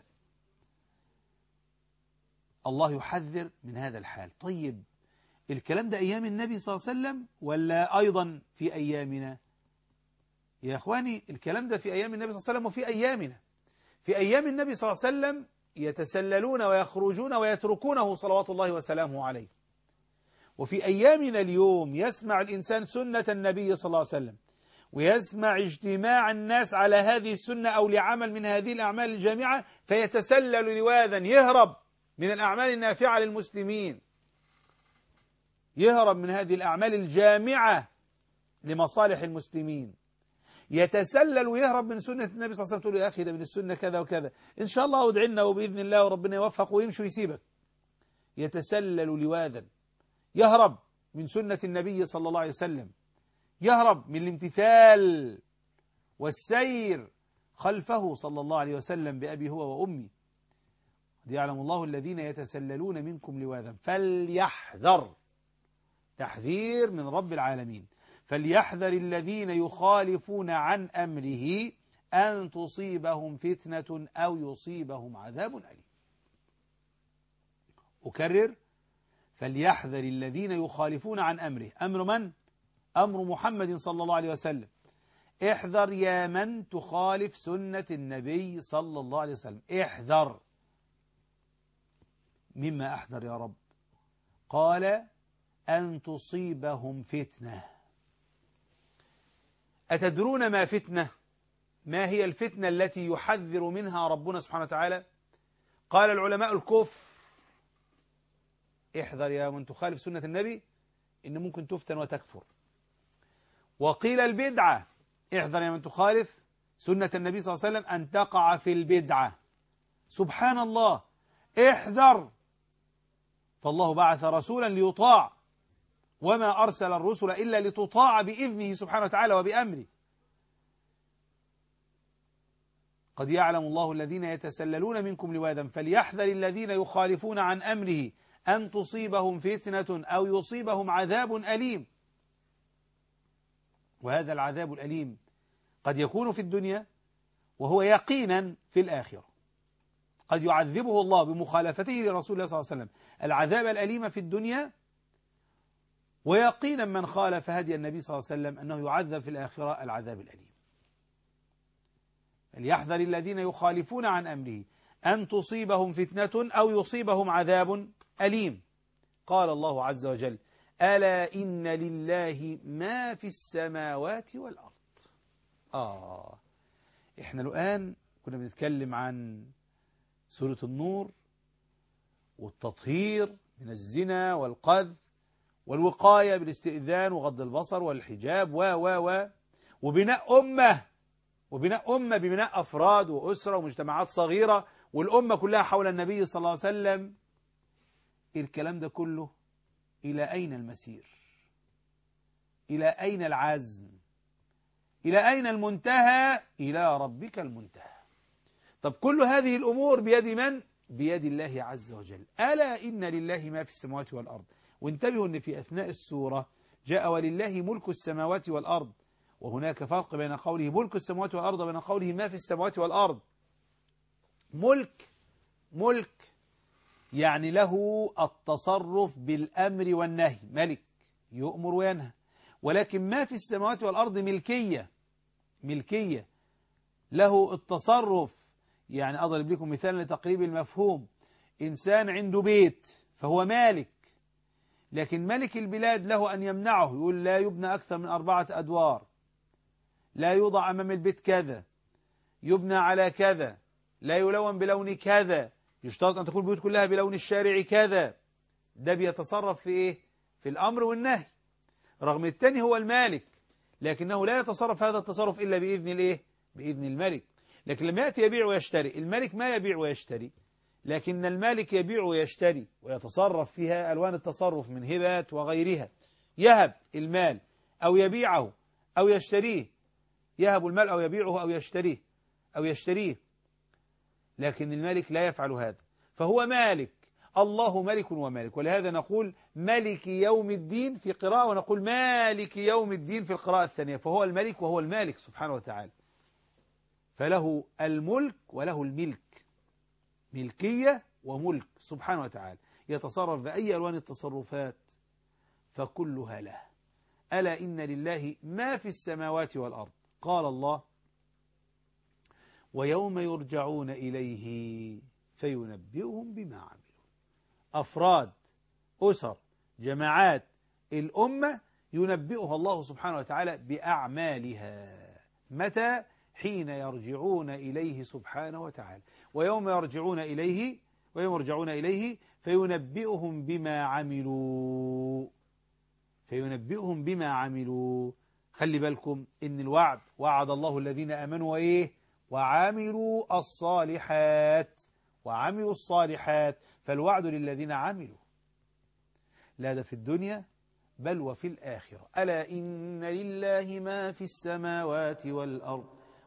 الله يحذر من هذا الحال. طيب الكلام ده أيام النبي صلى الله عليه وسلم ولا أيضا في أيامنا؟ يا أخواني الكلام ده في أيام النبي صلى الله عليه وسلم وفي أيامنا. في أيام النبي صلى الله عليه وسلم يتسللون ويخرجون ويتركونه صلوات الله وسلامه عليه. وفي أيامنا اليوم يسمع الإنسان سنة النبي صلى الله عليه وسلم ويسمع اجتماع الناس على هذه السنة أو لعمل من هذه الأعمال الجامعة فيتسلل لواذا، يهرب من الأعمال النافعة للمسلمين، يهرب من هذه الأعمال الجامعة لمصالح المسلمين، يتسلل ويهرب من سنة النبي صلى الله عليه وسلم. تقول يا أخي ده من السنة كذا وكذا، إن شاء الله ادعي لنا وبإذن الله وربنا يوفق ويمشي ويسيبك. يتسلل لواذا، يهرب من سنة النبي صلى الله عليه وسلم، يهرب من الامتثال والسير خلفه صلى الله عليه وسلم بأبي هو وأمي. قد يعلم الله الذين يتسللون منكم لواذا فليحذر، تحذير من رب العالمين، فليحذر الذين يخالفون عن أمره أن تصيبهم فتنة أو يصيبهم عذاب أليم. أكرر، فليحذر الذين يخالفون عن أمره. أمر من؟ أمر محمد صلى الله عليه وسلم. احذر يا من تخالف سنة النبي صلى الله عليه وسلم، احذر. مما أحذر يا رب؟ قال أن تصيبهم فتنة. أتدرون ما فتنة؟ ما هي الفتنة التي يحذر منها ربنا سبحانه وتعالى؟ قال العلماء الكفر. احذر يا من تخالف سنة النبي إن ممكن تفتن وتكفر. وقيل البدعة. احذر يا من تخالف سنة النبي صلى الله عليه وسلم أن تقع في البدعة. سبحان الله، احذر. فالله بعث رسولا ليطاع، وما أرسل الرسل إلا لتطاع بإذنه سبحانه وتعالى وبأمره. قد يعلم الله الذين يتسللون منكم لواذا فليحذر الذين يخالفون عن أمره أن تصيبهم فتنة أو يصيبهم عذاب أليم. وهذا العذاب الأليم قد يكون في الدنيا وهو يقينا في الآخرة. قد يعذبه الله بمخالفته لرسول الله صلى الله عليه وسلم العذاب الأليم في الدنيا، ويقينا من خالف هدي النبي صلى الله عليه وسلم أنه يعذب في الآخرة العذاب الأليم. فليحذر الذين يخالفون عن أمره أن تصيبهم فتنة أو يصيبهم عذاب أليم. قال الله عز وجل ألا إن لله ما في السماوات والأرض. آه إحنا الآن كنا بنتكلم عن سورة النور والتطهير من الزنا والقذف والوقاية بالاستئذان وغض البصر والحجاب و و و وبناء أمة وبناء أمة ببناء أفراد وأسرة ومجتمعات صغيرة، والأمة كلها حول النبي صلى الله عليه وسلم. الكلام ده كله إلى أين المسير؟ إلى أين العزم؟ إلى أين المنتهى؟ إلى ربك المنتهى. طب كل هذه الأمور بيد من؟ بيد الله عز وجل. ألا إن لله ما في السماوات والأرض. وانتبهوا أن في أثناء السورة جاء ولله ملك السماوات والأرض، وهناك فرق بين قوله ملك السماوات والأرض وبين قوله ما في السماوات والأرض. ملك ملك يعني له التصرف بالأمر والنهي، ملك يؤمر وينهى. ولكن ما في السماوات والأرض ملكية ملكية له التصرف. يعني أضرب لكم مثال لتقريب المفهوم. إنسان عنده بيت فهو مالك، لكن ملك البلاد له أن يمنعه، يقول لا يبنى أكثر من أربعة أدوار، لا يوضع أمام البيت كذا، يبنى على كذا، لا يلون بلون كذا، يشترط أن تكون البيوت كلها بلون الشارع كذا. ده بيتصرف في إيه؟ في الأمر والنهي، رغم الثاني هو المالك، لكنه لا يتصرف هذا التصرف إلا بإذن الإيه؟ بإذن الملك. لكن لما يأتي يبيع ويشتري، الملك ما يبيع ويشتري، لكن المالك يبيع ويشتري ويتصرف فيها ألوان التصرف من هبات وغيرها. يهب المال أو يبيعه أو يشتريه، يهب المال أو يبيعه أو يشتريه أو يشتريه لكن الملك لا يفعل هذا، فهو مالك. الله ملك ومالك، ولهذا نقول ملك يوم الدين في قراءة، ونقول مالك يوم الدين في القراءة الثانية. فهو الملك وهو المالك سبحانه وتعالى، فله الملك وله الملك، ملكية وملك سبحانه وتعالى، يتصرف بأي ألوان التصرفات فكلها له. ألا إن لله ما في السماوات والأرض. قال الله ويوم يرجعون إليه فينبئهم بما عملوا. أفراد، أسر، جماعات، الأمة ينبئها الله سبحانه وتعالى بأعمالها. متى؟ حين يرجعون إليه سبحانه وتعالى. ويوم يرجعون إليه ويوم يرجعون إليه فينبئهم بما عملوا فينبئهم بما عملوا. خلي بالكم إن الوعد وعد الله الذين آمنوا وإيه وعملوا الصالحات وعملوا الصالحات فالوعد للذين عملوا، لا ده في الدنيا بل وفي الآخرة. ألا إن لله ما في السماوات والأرض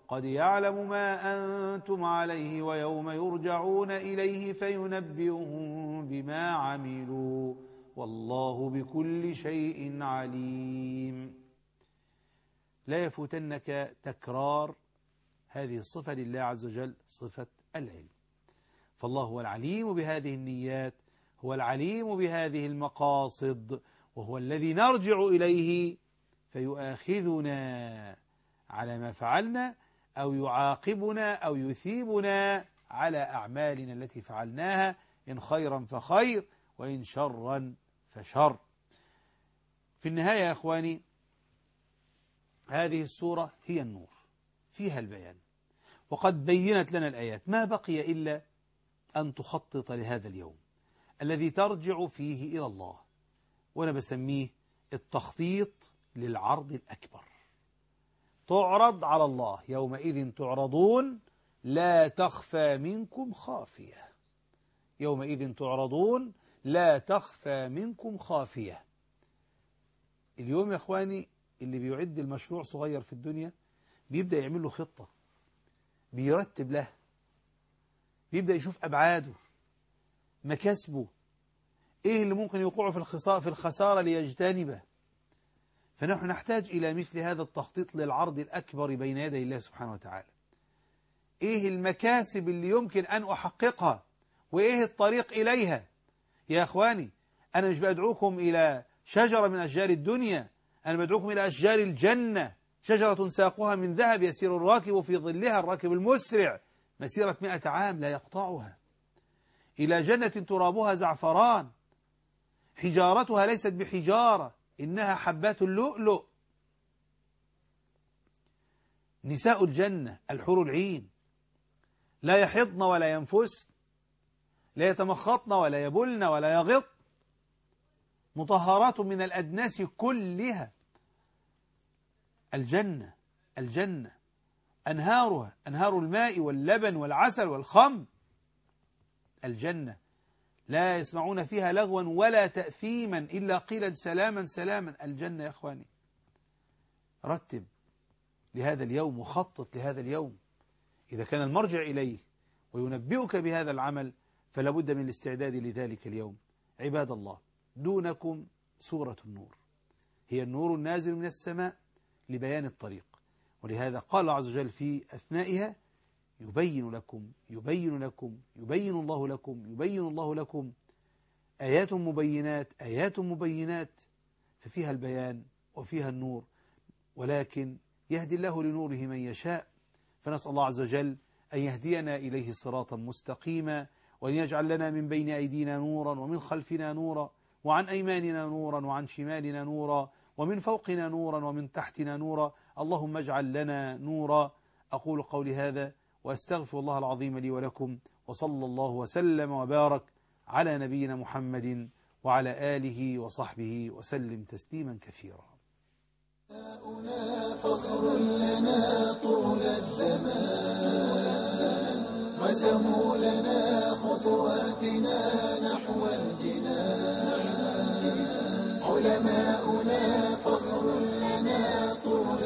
قد يعلم ما أنتم عليه ويوم يرجعون إليه فينبئهم بما عملوا والله بكل شيء عليم. لا يفوتنك تكرار هذه الصفة لله عز وجل، صفة العلم. فالله هو العليم بهذه النيات، هو العليم بهذه المقاصد، وهو الذي نرجع إليه فيؤاخذنا على ما فعلنا أو يعاقبنا أو يثيبنا على أعمالنا التي فعلناها، إن خيرا فخير وإن شرا فشر. في النهاية يا أخواني، هذه السورة هي النور، فيها البيان، وقد بينت لنا الآيات. ما بقي إلا أن تخطط لهذا اليوم الذي ترجع فيه إلى الله، وأنا بسميه التخطيط للعرض الأكبر. تعرض على الله يومئذ تعرضون لا تخفى منكم خافية، يومئذ تعرضون لا تخفى منكم خافية. اليوم يا أخواني اللي بيعد المشروع صغير في الدنيا بيبدأ يعمل له خطة، بيرتب له، بيبدأ يشوف أبعاده، مكاسبه، إيه اللي ممكن يوقعه في الخسارة في الخسارة ليجتنبه. فنحن نحتاج إلى مثل هذا التخطيط للعرض الأكبر بين يدي الله سبحانه وتعالى. إيه المكاسب اللي يمكن أن أحققها، وإيه الطريق إليها. يا أخواني، أنا مش بدعوكم إلى شجرة من أشجار الدنيا، أنا بدعوكم إلى أشجار الجنة، شجرة ساقها من ذهب يسير الراكب في ظلها الراكب المسرع مسيرة مئة عام لا يقطعها، إلى جنة ترابها زعفران حجارتها ليست بحجارة إنها حبات اللؤلؤ. نساء الجنة الحور العين لا يحضن ولا ينفسن، لا يتمخطن ولا يبلن ولا يغط، مطهرات من الأدناس كلها. الجنة الجنة أنهارها أنهار الماء واللبن والعسل والخمر. الجنة لا يسمعون فيها لغوا ولا تأثيما إلا قيلا سلاما سلاما. الجنة يا أخواني، رتب لهذا اليوم وخطط لهذا اليوم. إذا كان المرجع إليه وينبئك بهذا العمل فلا بد من الاستعداد لذلك اليوم. عباد الله، دونكم سورة النور، هي النور النازل من السماء لبيان الطريق، ولهذا قال الله عز وجل في أثنائها يبين لكم يبين لكم يبين الله لكم يبين الله لكم آيات مبينات آيات مبينات. ففيها البيان وفيها النور، ولكن يهدي الله لنوره من يشاء. فنسأل الله عز وجل أن يهدينا إليه صراطا مستقيما، وأن يجعل لنا من بين أيدينا نورا ومن خلفنا نورا وعن أيماننا نورا وعن شمالنا نورا ومن فوقنا نورا ومن تحتنا نورا. اللهم اجعل لنا نورا. أقول قولي هذا وأستغفر الله العظيم لي ولكم، وصلى الله وسلم وبارك على نبينا محمد وعلى آله وصحبه وسلم تسليما كثيرا. فخر لنا طول الزمان، رسموا لنا خطواتنا نحو الجنان. علماؤنا فخر لنا طول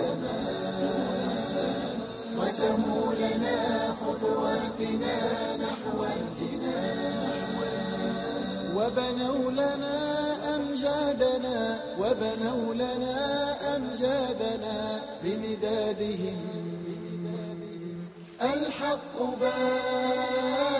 الزمان، رسموا لنا خطواتنا نحو الجنان. وبنوا لنا أمجادنا وبنوا لنا أمجادنا بمدادهم. الحق بان